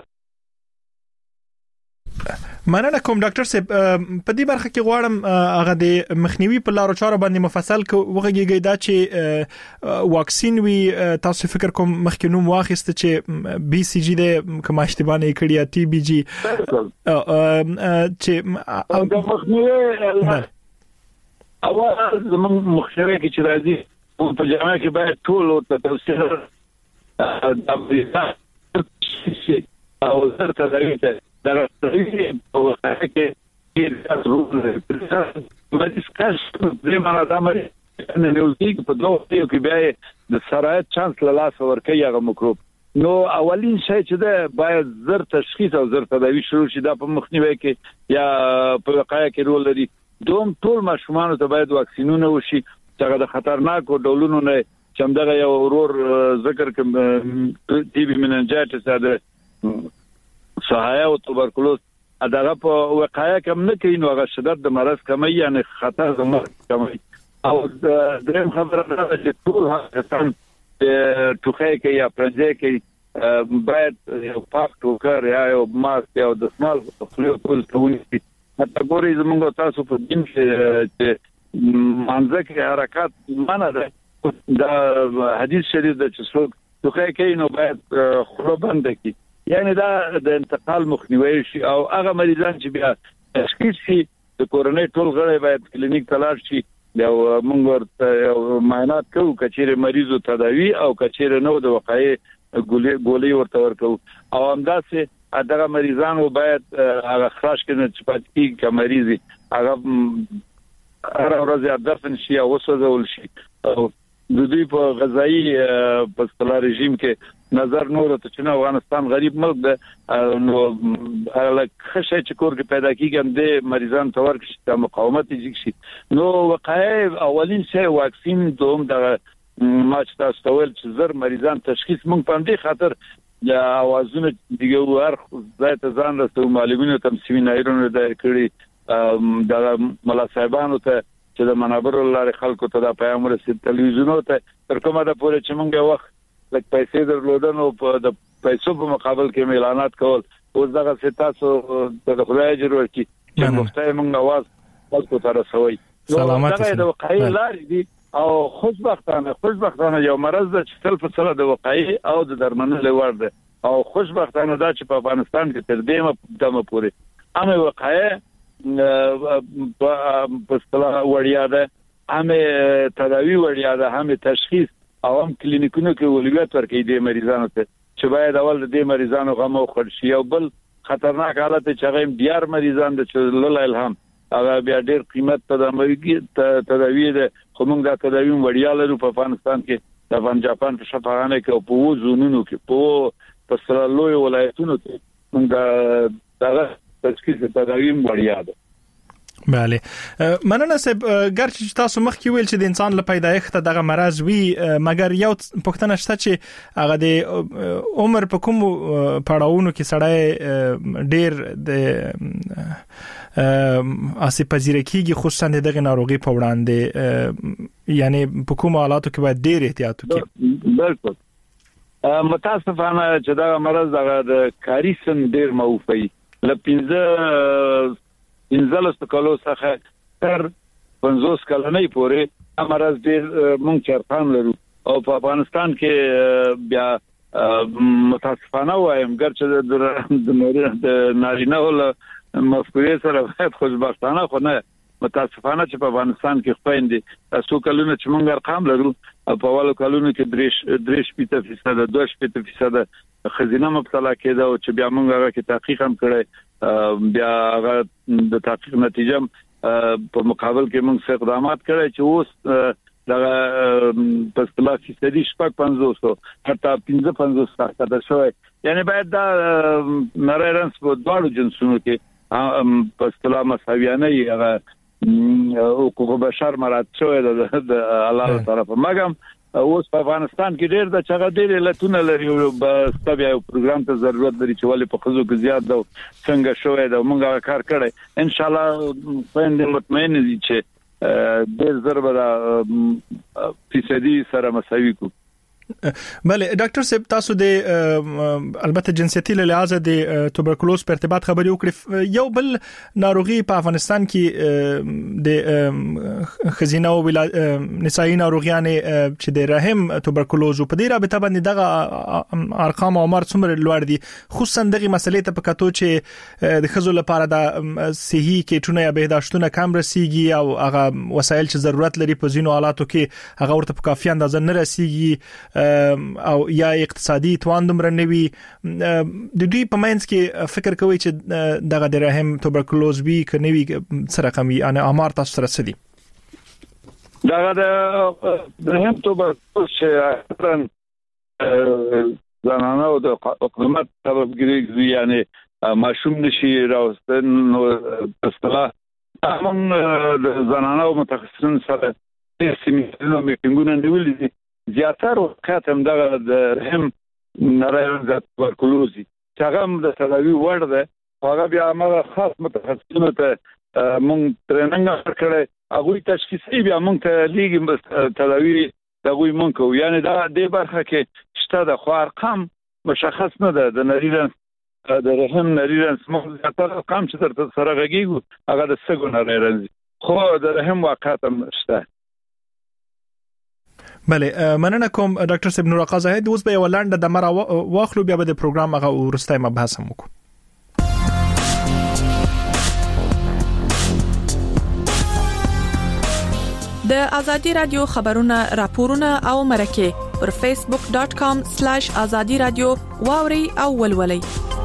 مننه کوم ډاکټر صاحب په دې برخه کې غواړم هغه د مخنیوي په لارو چارو باندې مفصل وغږیږي دا چې واکسین وی تاسو فکر کوم مخکې نوم واخیست چې بي سي جي د کوم اشتباه نه کړی یا ټي بي جي چې د مخنیوي او زموږ مخشره کې چې راځي په جامعه کې باید ټول ته توصیه د امریکا او زرته دغه دا راځي په وخت کې چې تاسو مریض کاش د معنا د امر نه نیوځي په دوه کې بیا د سرایت چانس له لاس ورکړي هغه مکروب نو اولین شی چې دا باید زر تشخیص او زر تداوی شروع شي دا په مخنیوي کې یا په وقایه کې رول لري. دوم ټول ماشومان ته باید واکسینونه وشي چې د خطرناکو ډولونو نه چې دغه یو ورور ذکر کوم ټي بي مننجایټس دا صحایا او توبرکلوز دغه په وقایه کم نه کوي نو هغه شدت د مرض کمی یعنی خطر د مرض کمی او دریم خبره ده چې ټول هغه ټوخی کې یا پرځه کې باید یو پاک ټوکر یا یو ماسک یا د سمال خپل ټول ټول حتی ګوري زموږ تاسو په دین کې منځ کې حرکت معنا ده دا حدیث شریف د چې څوک ټوخی کوي نو باید خلو بند کړي یعنی دا د انتقال مخنیوي شي او هغه مریضان چې بیا تشخیص شي د کورونې ټول غړي باید کلینیک ته لاړ شي او موږ ورته معاینات کوو کچېره مریضو تداوی او کچېره نو د وقایع ګولې ورته ورکو او همداسې دغه مریضانو باید هغه خلاص کړي چې پاتې کې مریضي هغه هر ورځ دفن شي او وسوځول شي او د دوی په غذایی په ستلا رژیم کې نظر نور ته چې افغانستان غریب ملک ده نو هغه خشه چې کور کې پیدا کیږي د مریضان تور کې مقاومت یې شي نو وقایع اولین شی واکسین دوم د ماچ تاسو ول چې زر مریضان تشخیص مونږ په دې خاطر یا اوازونه دیګو هر ځای ته ځان رسو معلومینو تم سیمینارونو د کړي د ملا صاحبانو ته چې د منابر لارې خلکو ته د پیغام رسید تلویزیونو ته تر کومه د پوره چې مونږه وخت لکه پیسې درلودل او په د پیسو په مقابل کې اعلانات کول اوس دغه ستاسو د خدای جوړ کی چې مفتای مونږ आवाज خلکو ته رسوي سلامات اوسئ د وقایع لارې دي او خوشبختانه خوشبختانه یو مرض چې تل په سره د وقایع او د درملنې لور ده او خوشبختانه دا چې په افغانستان کې تر دې دمه پورې امه وقایع په اصطلاح وړیا ده همه تداوی وړیا ده همه تشخیص او هم کلینیکونو کې ولویت ورکړي د مریضانو ته چې باید اول د مریضانو غو خورشي او بل خطرناک حالت چې هغه ډیر مریضان د چلل الهام هغه بیا ډیر قیمت تداوی تداوی ده خو موږ دا تداوی وړیا لرو په افغانستان کې د افغان جاپان په شفاخانه کې په وو زونونو کې په پسرلوي ولایتونو کې موږ دا دا تشخیص تداوی وړیا ده. بله مننه سب ګرچې تاسو مخکې ویل چې د انسان له پیدایښت دغه مرز وی مګر یو پښتنه شته چې هغه د عمر په کوم پړاوونو کې سړی ډیر د اسی پذیرکیږي خصوصا دغه ناروغي په وړاندې یعنی په کوم حالاتو کې باید ډیر احتیاط وکړي. بالکل متاسفانه چې دا مرز د کاری سن ډیر موفي لپاره انزلست کالو څخه تر پنځوس کلنۍ پورې امراض ډېر مونږ چرپان لرو او په افغانستان کې بیا متاسفانه وایم ګرچې د د نارینه ول مفکورې سره باید خوشبختانه خو نه متاسفانه چې په افغانستان کې خويندې تاسو کلونه چې مونږ ارقام لرو په والو کلونو کې درې درې شپږ فیصد دوه شپږ فیصد خزینه مبتلا کېده او چې بیا مونږ هغه کې تحقیق هم کړی بیا هغه د تحقیق نتیجه په مقابل کې موږ څه اقدامات کړی چې اوس دا په اصطلاح فیصدي شپږ پنځوس حتی پنځه پنځوس څخه شوی یعنی باید دا نارینه په دواړو جنسونو کې په اصطلاح مساویانه هغه حقوق بشر مراد شوی د الله طرفه مګم اوس په افغانستان کې ډېر د چغه ډېر لټونه لري او په یو پروګرام ته ضرورت لري چې ولې په خزو کې زیات دا څنګه شوی دا موږ کار کړی ان شاء الله پاند مطمئن دي چې ډېر ضربه فیصدي سره مساوي کو. بله ډاکټر صاحب تاسو د البته جنسيتي له لحاظه د توبرکلوز په ارتباط خبري وکړي یو بل ناروغي په افغانستان کې د خزینه او نسایي ناروغیان چې د رحم توبرکلوز په ډیره به باندې دغه ارقام او عمر څومره لوړ دي خصوصا دغه مسلې ته په کتو چې د خزو لپاره د صحي کیټونه یا بهداشتونه کم رسیږي او هغه وسایل چې ضرورت لري په ځینو حالاتو کې هغه ورته په کافي اندازه نه رسیږي او یا اقتصادي توان دومره نوي د دوی په منځ کې فکر کوي چې دغه د رحم توبرکلوز وی ک نوي سره کم یعنی امر تاسو سره سدي دغه د رحم توبرکلوز چې زنانه او د حکومت سببګری یعنی ماشوم نشي راوستن نو اصطلاح همون د زنانه او متخصصین سره سیمینارونه میټینګونه نیولې دي زیاتره وخت هم دغه د رحم نارینه د توبرکلوز چې هغه د تداوی وړ ده هغه بیا موږ خاص متخصصینو ته مونږ ترننګ کړی هغه تشخیصي بیا مونږ ته لیګي تداوی دغه مونږ کو یعنی دا د برخه کې شته د خو ارقام مشخص نه ده د نارینه د رحم نارینه موږ زیاتره ارقام چې تر سره غږیږي هغه د سګو نارینه خو د رحم واقعیت هم شته. بله مننه کوم ډاکټر صاحب نور آقا زاهد اوس به ولانډه د مر واخلو بیا به د پروګرام هغه ورسته مبحث هم وکړو. د ازادي رادیو خبرونه راپورونه او مرکه پر فیسبوک ډاٹ کام سلیش ازادي رادیو واوري او ولولي.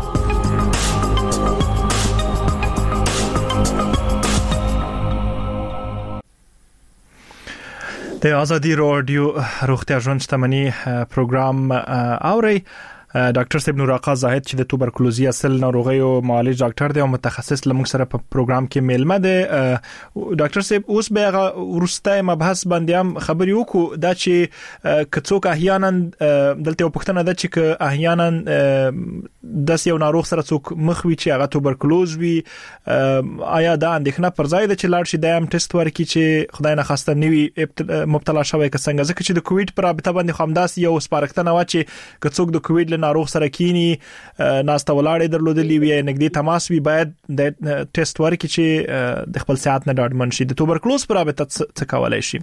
د ازادي رادیو روغتیا ژوند شتمنۍ پروګرام اوري ډاکټر صاحب نور آقا زاهد چې د توبرکلوزي اصل ناروغي او معالج ډاکټر دی او متخصص لمغ سره په پروګرام کې میلمه دی. ډاکټر صاحب اوس به ورسته مبحث باندې هم خبري وکړو دا چې کڅوک احیانا دلته یو پښتنه ده چې احیانا د یو ناروغ سره څوک مخوي چې هغه توبرکلوز وي آیا دا اندېښنه پر ځای ده چې لاړ شي د ام ټیسټ ورکړي چې خدای نه خواسته نوي مبتلا شوی که څنګه ځکه چې د کووډ پر رابطه باندې خامداس یو سپارښتنه و چې کڅوک د کووډ ناروغ سره کینی ناسته ولاړې درلودلې وي نګدي تماس وي باید د ټیسټ ورکړي چې د خپل صحت نه ډاډمن شي. د توبرکلوز پر رابطه څه کولای شي؟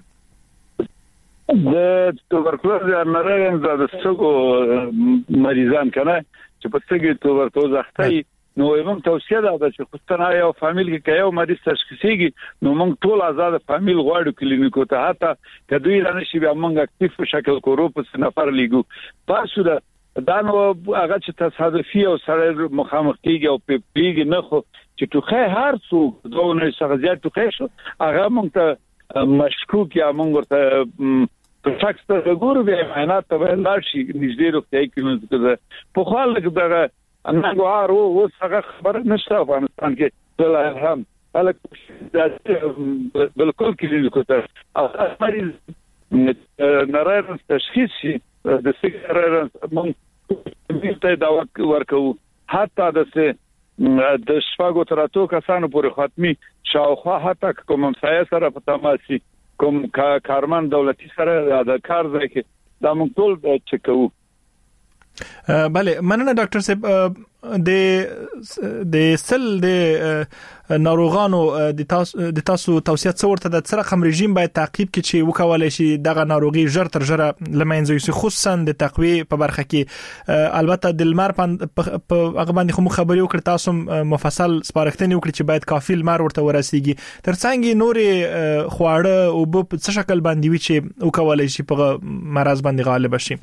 د توبرکلوز نارینه د سګو مریضان کنه چې په سګي توبرکلوز اخته نو موږ توصیه ده چې خصوصا یو فامیل کې یو مریض تشخیصيږي نو موږ ټول آزاد فامیل غواړو کلینیکو ته حتی کدوې رانشي بیا موږ اکټیف په شکل کورو په نفر لیګو پاسو ده دا نو هغه چې تصادفي او سره مخامخ کیږي او پیږي نه خو چې ټوخه هر څوک دوه څخه زیات ټوخه شو هغه مونږ ته مشکوک یا مونږ ورته په شخص ته ګورو به معاینات ته لاشي نږدې روغتیايي کلینیک ته په خپل کې دغه انګوار او څنګه خبر نشته افغانستان کې بل هم الک بالکل کلینیک ته مریض نارایل تشخیص د سیګار مونږ ته دا ورکو حتی د د شپږو تر اتو کسانو پورې ختمي شاوخوا حتی کوم سایه سره په تماسي کوم کارمن دولتي سره د کار ځای کې دا موږ ټول چکو. بله مننه ډاکټر صاحب د د سل د ناروغانو د تاسو د تاسو توصیه څورته د سره خم رژیم باید تعقیب کړي چې وکولای شي دغه ناروغي ژر تر ژره لمنځه یوسي خصوصا د تقویه په برخه کې البته د لمر په هغه باندې خو خبري وکړ تاسو مفصل سپارښتنه وکړي چې باید کافي لمر ورته ورسیږي ترڅنګ نورې خواړه او په څه شکل باندې وي چې وکولای شي په مرز باندې غالب شي.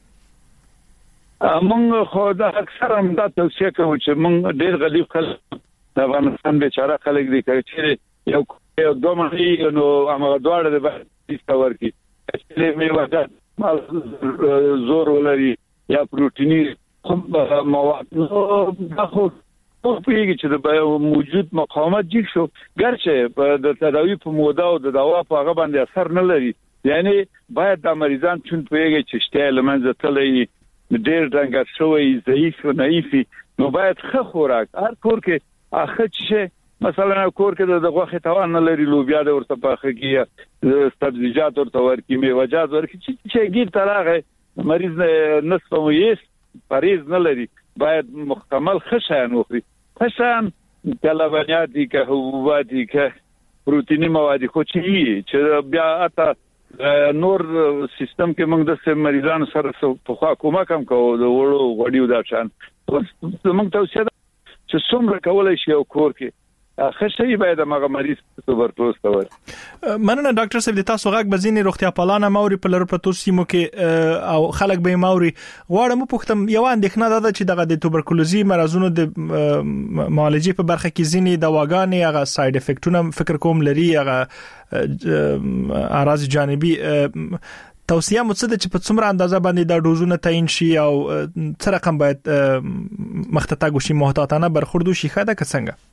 مونږ خو دا اکثر هم دا توصیه کوو چې مونږ ډېر غلیظ خلک د افغانستان بیچاره خلک دي چې یو یو دوه مړي نو هغه دواړه د استور کی چې میوه مال زور ولري یا پروتینی مواد نو دا خو په پیږي چې د موجود مقاومت جګ شو ګرچه د تداوی په موده او د دوا په هغه باندې اثر نه لري یعنی باید د مریضان چون پیږي چې شته لمنځه تللی ډېر ډنګر شوی ضعیف او نایفي نو باید ښه خوراک هر کور کې اخه چې مثلا کور کې د غوښه توان نه لري لوبیا د ورته پاخه کیه سبزیجات ورته ورکی میوه‌جات ورکی چې ګیر ترغه مریض نصف مویس پریز نه لري باید مکمل خشن وخوري خشن کلبنیات دي که حبوبات دي که پروتینی مواد خو چې بیا اته نور سیستم کې موږ د مریضانو سره په خوا کومه کم کوو د وړو غوډیو دا شان موږ توصیه چې څومره کولای شي او کور کې خشي باید هغه مریض ته ورپوسته وي. مننه ډاکټر صاحب د تاسو غږ بزینې روغتیا پالانه موري په لور پروتو سیمو کې او خلک به موري غواړم پوښتم یو اندېښنه ده چې دغه د توبرکلوزي مرزونو د معالجې په برخه کې ځینې دواګانې هغه ساید افیکټونه فکر کوم لري هغه اراضي جانبي توصیه مو څه ده چې په څومره اندازه باندې دا ډوزونه تعین شي او څه رقم باید مخته تاګو شي محتاطانه برخوردو شي خاطر څنګه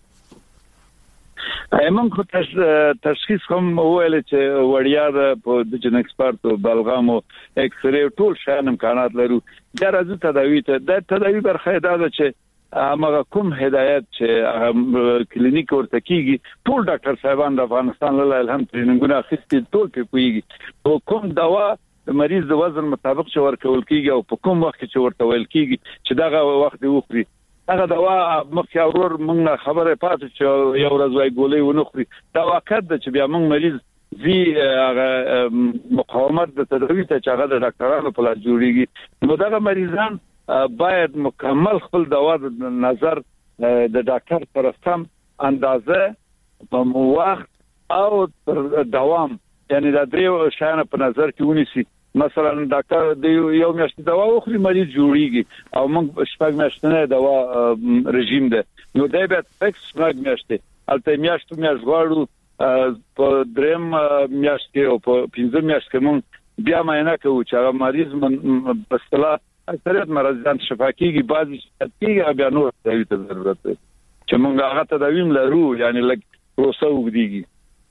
ایمن خو تشخیص هم ویل چې وړیا ده په د جن ایکسپرت او بلغام او ایکس ری ټول شان امکانات لرو دا راځي تداوی ته د تداوی برخه دا ده چې هغه کوم هدایت چې کلینیک ورته کیږي ټول ډاکټر صاحبان د افغانستان له الحمد لله اخیستي ټول په کویږي او کوم دوا د مریض د وزن مطابق چې ورکول کیږي او په کوم وخت چې ورته ویل کیږي چې دغه وخت وخوري هغه دوا مخکې اورور موږ خبره پاتې چې یو ورځ وای ګولې ونخوري دا وخت د چې بیا موږ مریض زی هغه مقاومت د تداوی ته چې هغه د ډاکټرانو په لاس جوړیږي نو دغه مریضان باید مکمل خپل دوا د نظر د ډاکټر پر سم اندازه په وخت او دوام یعنی دا دریو شایانه په نظر کې ونیسي مثلا ډاکټر د یو میاشتې دوا وخوري مریض جوړیږي او موږ شپږ میاشتې دوا رژیم ده نو دا به فکس شپږ میاشتې البته میاشتې میاشت غواړو په دریم میاشت کې او په پنځم میاشت کې موږ بیا معاینه کوو چې هغه مریض من په اصطلاح اکثریت مریضان شفا کیږي بعضی کیږي بیا نور تداوی ته ضرورت دی چې موږ هغه تداوی لرو یعنی لکه پروسه وګړي.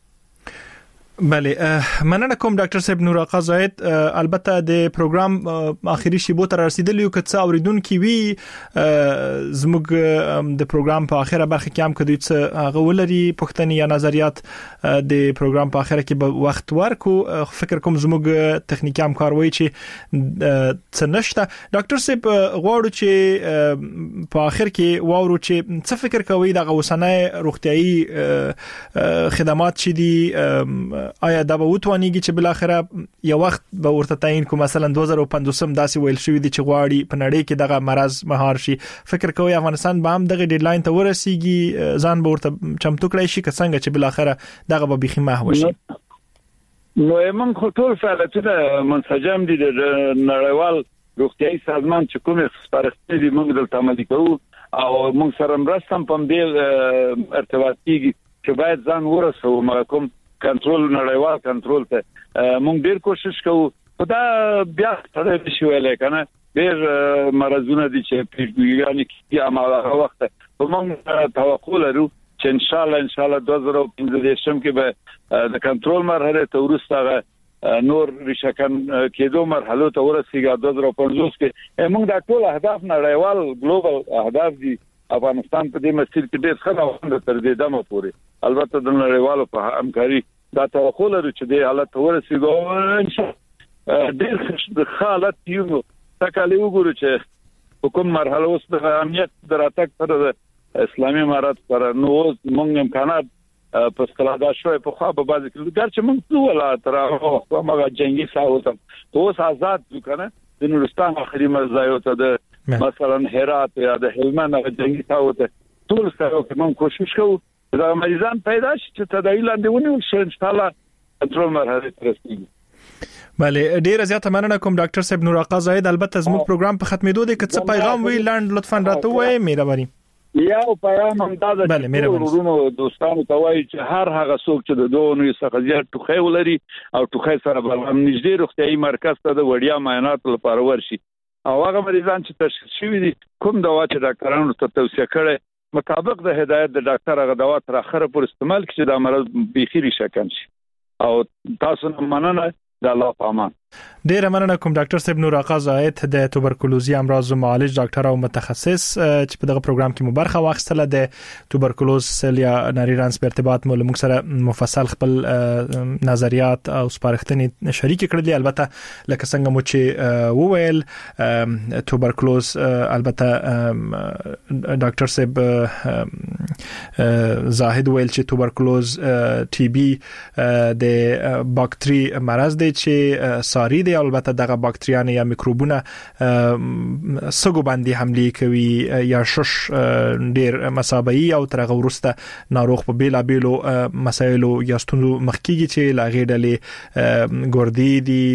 بله مننه کوم ډاکټر صاحب نور آقا زاید البته د پروګرام اخیری شیبو تر رسیدلی یو کڅ اوریدونکو وی زموږ د پروګرام په اخیره برخه کې هم کدی څه غولري پښتني یا نظریات د پروګرام په اخیره کې به وخت ورکو فکر کوم زموږ تخنیکی همکاروي چې څه نشته ډاکټر صاحب غواړو چې په اخر کې وورو چې څه فکر کوي د غوسنه روغتيایي خدمات چې دي آیا دا به وتوانیږي چې بل اخره یو وخت به ورته تعین کو مثلا دوه زره پنځوس داسې ویل شوی دی چې غواړي په نړۍ کې دغه مرز مهار شي فکر کوي افغانستان به هم دغه ډیډلاین ته ورسیږي ځان به ورته چمتو کړی شي که څنګه چې بل اخره دغه به بيخي محو شي. نو موږ خو ټول فعالیتونه منسجم دي د نړیوال روغتيایي سازمان چې کومه سپارښتنې دي موږ دلته عملي کوو او موږ سره مرستم په دې ارتباط کیږي چې باید ځان ورسو محکم کنټرول نړیوال کنټرول ته موږ ډیر کوشش کوو دا بیا سره شي ویل کنه ډیر مرزونه دي چې پیژګانی کی عمله وخت په موږ توقع لرو چې ان شاء الله ان شاء الله دوه زره پنځه شم کې به د کنټرول مرحله ته ورسته نور ریشکن کېدو مرحله ته ورسیږي دوه زره پنځوس کې موږ د ټول اهداف نړیوال ګلوبل اهداف دي افغانستان په دې مسیر کې ډېر ښه روان تر دې دمه پورې البته د نړیوالو په همکاري دا توقع لرو چې د حالت ورسیږي ان شاء الله ډېر ښه حالت یو تکالی وګورو چې حکومت مرحله اوس د امنیت دراتک سره اسلامي امارات سره نو موږ امکانات په استفاده شوي په خو په بعض کې ګر چې موږ ولا تر هغه ما جنگي ساوتم اوس آزاد وکنه د نورستان اخري مزایو ته د مثلا هرات یا د هلمند هغه جنگي ساوته ټول سره موږ کوشش کوو دا مریضان پیدا شي چې تداوی لاندې ونیول شي ان شاء الله کنټرول مرحله ته رسیږي. بله ډیر زیاته مننه کوم ډاکټر صاحب نور آقا زاید البته زموږ پروګرام په ختمېدو دی که څه پیغام وی لاند لطفا راته وایي مهرباني. یا پیغام هم دا د ورونو دوستانو ته وایي چې هر هغه څوک چې د دوه نوي څخه زیات ټوخی ولري او ټوخی سره بلغم نږدې روغتيایي مرکز ته د وړیا معاینات لپاره ورشي او هغه مریضان چې تشخیص شوي دي کوم دوا چې ډاکټرانو ته توصیه کړي مطابق د هدایت د ډاکټر هغه دوا تر اخره پورې استعمال کړي د مرض بيخي شکن شي او تاسو مننه د الله په امان. ډیر مننه کوم ډاکټر صاحب نور آقا زاید د توبرکلوزي امراض معالج ډاکټر او متخصص چې په دغه پروګرام کې مبارخه واخیستله د توبرکلوز سیل یا نری رانس په ارتباط مو موږ سره مفصل خپل نظریات او سپارښتنې شریک کړلې البته لکه څنګه مو چې وویل توبرکلوز البته ډاکټر صاحب زاهد ویل چې توبرکلوز ټي بي د باکتری مرض دی چې ساری دی البته دغه باکتریان یا میکروبونه سګو باندې حمله کوي یا شش ډیر مسابعي او ترغه ورسته ناروغ په بیلا بیلو مسایلو یا ستونزو مخکېږي چې لاغې ډلې ګردې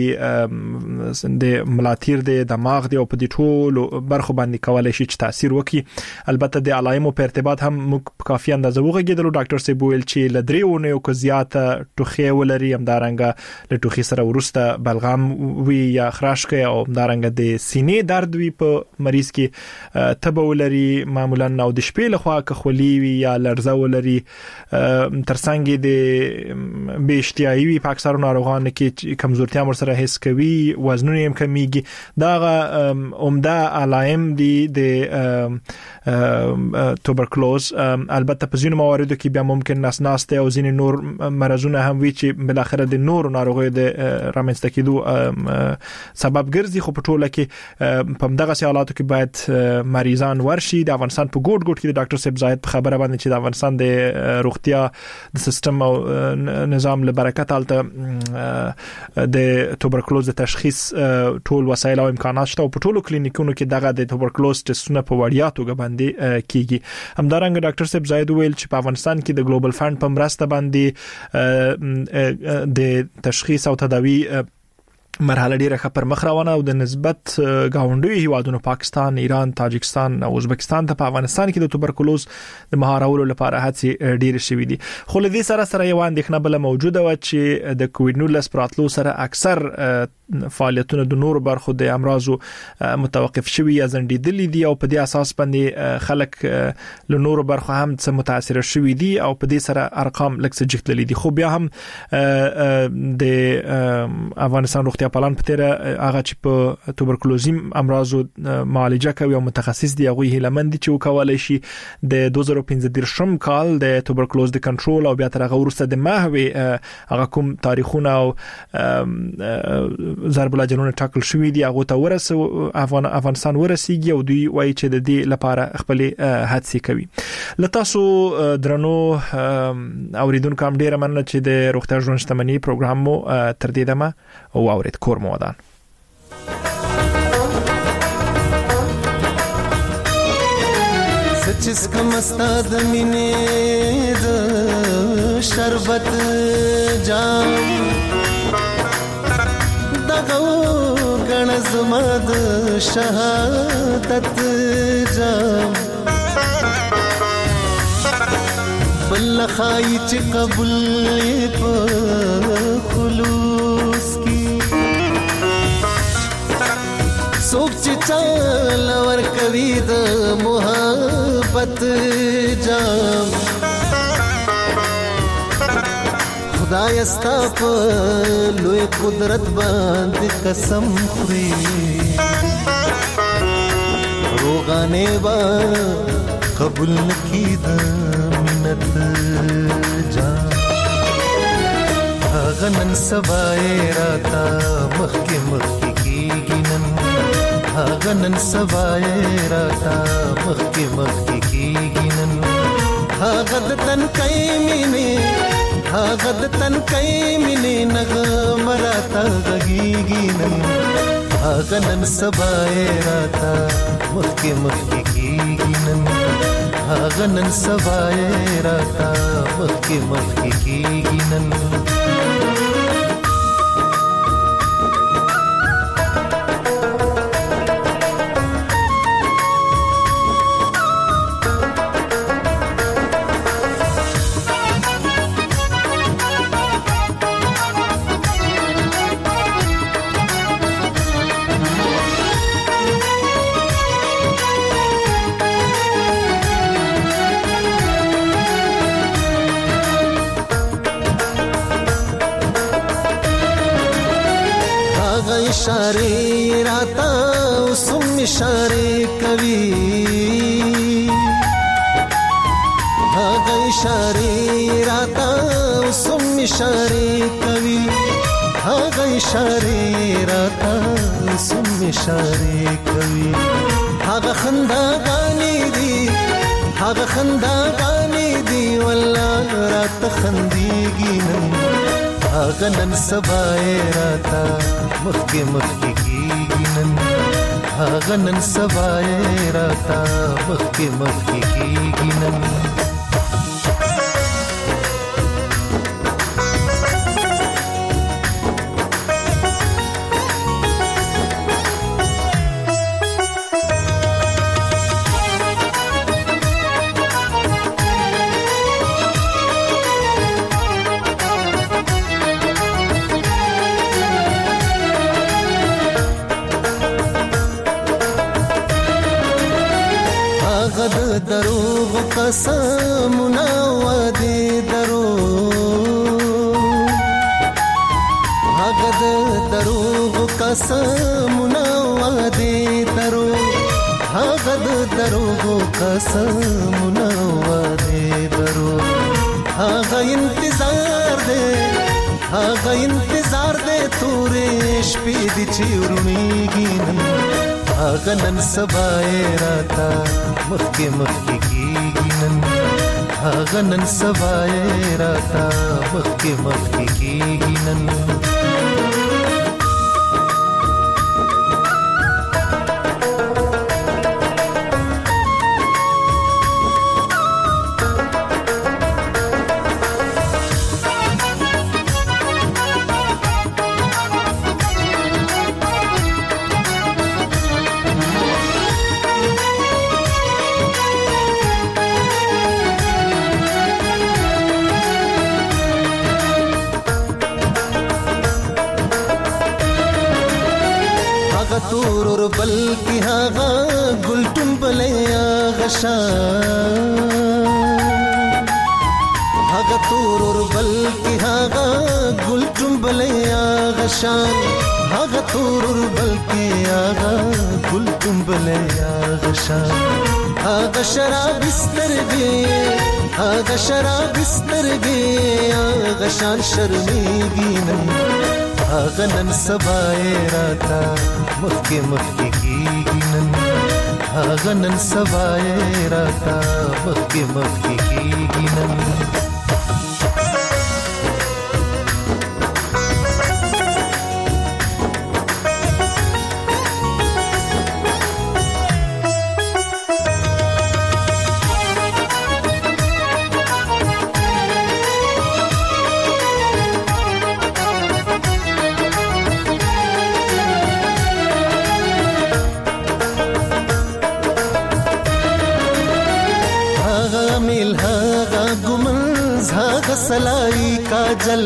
دي د ملاتیر د دماغ دی او په دې ټول برخو باندې کولای شي چې تاثیر وکړي البته د علایمو په ارتباط هم موږ کافي اندازه وغږیدلو ډاکټر سی بویل چې لدريونه یو زیاته ټوخي ولري هم دارنګه له ټوخي سره ورسته بلغم وی یا خراش کوي او دارنګ د سینې درد وی په مریض کې تبه ولري معمولا نو د شپې لخوا کخولي وی یا لرزه ولري ترڅنګ د بهشتیاوي وی په اکثر ناروغانو کې کمزورتیا مر سره حس کوي وزنونه هم کمیږي دا عمده علائم دي د توبرکلوز البته په ځینو مواردو کې بیا ممکن نس ناسته او ځینې نور مرزونه هم وی چې بل اخر د نور ناروغي د رامنځته کېدو سبب ګرځي خو په ټوله کې په دغه حالاتو کې باید مریضان ورشي د افغانستان په ګوټ ګوټ کې د ډاکټر صاحب زاید په خبره باندې چې د افغانستان د روغتیا د سیستم او نظام له برکت الته د توبرکلوز د تشخیص ټول وسایل او امکانات شته او په ټولو کلینیکونو کې دغه د توبرکلوز ټسټونه په وړیا توګه باندې کیږي همدارنګه ډاکټر صاحب زاید ویل چې په افغانستان کې د ګلوبل فند په مرسته باندې د تشخیص او تداوی مرحله ډیره ښه پر مخ روانه او د نسبت گاونډي هیوادونو پاکستان، ایران، تاجکستان او ازبکستان ته په افغانستان کې د توبرکلوز د مهارولو لپاره هڅې ډیره شوې دي. خو له دې سره سره یو اندېښنه بل موجوده و چې د کووډ نولس پراتلو سره اکثر فعالیتونه د نور برخو د امراضو متوقف شوي یا ځنډېدلي دي او په دې اساس باندې خلک له نور برخو هم څه متاثر شوي دي او په دې سره ارقام لږ څه جګتلي دي. خو بیا هم د افغانستان روغتیا پالان په تیر هغه چې په توبرکلوزي امراضو معالجه کوي او متخصص دی هغه هیلمند چې وکولای شي د دوه زره پنځه شم کال د توبرکلوز د کنټرول او بیا تر هغه ورسته د ماهوي هغه کوم تاریخونه او ضرب الاجلونه ټاکل شوی دی هغه ته ورسه افغان افغانستان ورسیږي او دوی وایي چې د دې لپاره خپل هڅې کوي. لته سو درنو اوریدونکو هم ډیره مننه چې د روغتیا ژوند شتمنۍ پروګرام مو تر دې دمه او اورید کور مو ودان. سچس کم استاد مینه د شربت جام دغه غن زما د شهادت جام بل خای چې قبول په خلوص کی سوک چې چل ور کوي د محبت جام خدای استا په لوی قدرت باندې قسم خوري روغانه با قبول نکی د منت جام غنن سبای راتا مخک مخک کیږي نن غنن سبای راتا مخک مخک کیږي نن غد تن کای مینه غد تن کای مینه نغ مراتا غږیږي نن غنن سبای راتا مخک مخک کیږي نن غنن سبای راتا مخک مخک کیږي نن इशारे राता सुम इशारे कवि भाग इशारे राता सुम इशारे कवि भाग इशारे राता सुम इशारे कवि भाग खंदा गानी दी भाग खंदा गानी दी वल्ला रात खंदीगी नन غنن سبای راتا مخک مخک کیږي نن غنن سبای راتا مخک مخک کیږي نن دروغ قسمنا ودي دروغ هغه دروغ قسمنا ودي دروغ هغه دروغ قسمنا ودي دروغ هغه انتظار دے هغه انتظار دے تورې شپې دي چې ورمېږي نن هغه نن سبای راتا مخک مخک کیږي نن هغه نن سبای راتا مخک مخک کیږي نن تورور بلکی هاغا گلتون بلیا غشان هاغا تورور بلکی هاغا گلتون بلیا غشان هاغا تورور بلکی هاغا گلتون بلیا غشان هاغا شراب استرگی هاغا شراب استرگی هاغا شان شرمیگی نن هاغا نن سبای راتا مخک مخک کیږي نن هاغا نن سبای راتا مخک مخک کیږي نن کاجل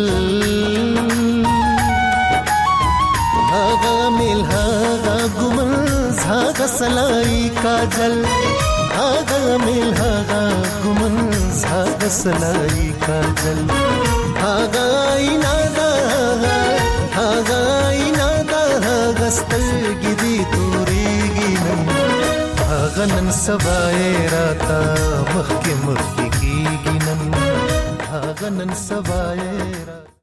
هاغه میل هاغه ګمن هاغه سلای کاجل هاغه میل هاغه ګمن هاغه سلای کاجل هاغه اینا دا هاغه اینا دا هاغه سترګې دي تورېږي نن هاغه نن سبا یې راته مخکې مخکې کېږي نن هاغه نن سبا یې راته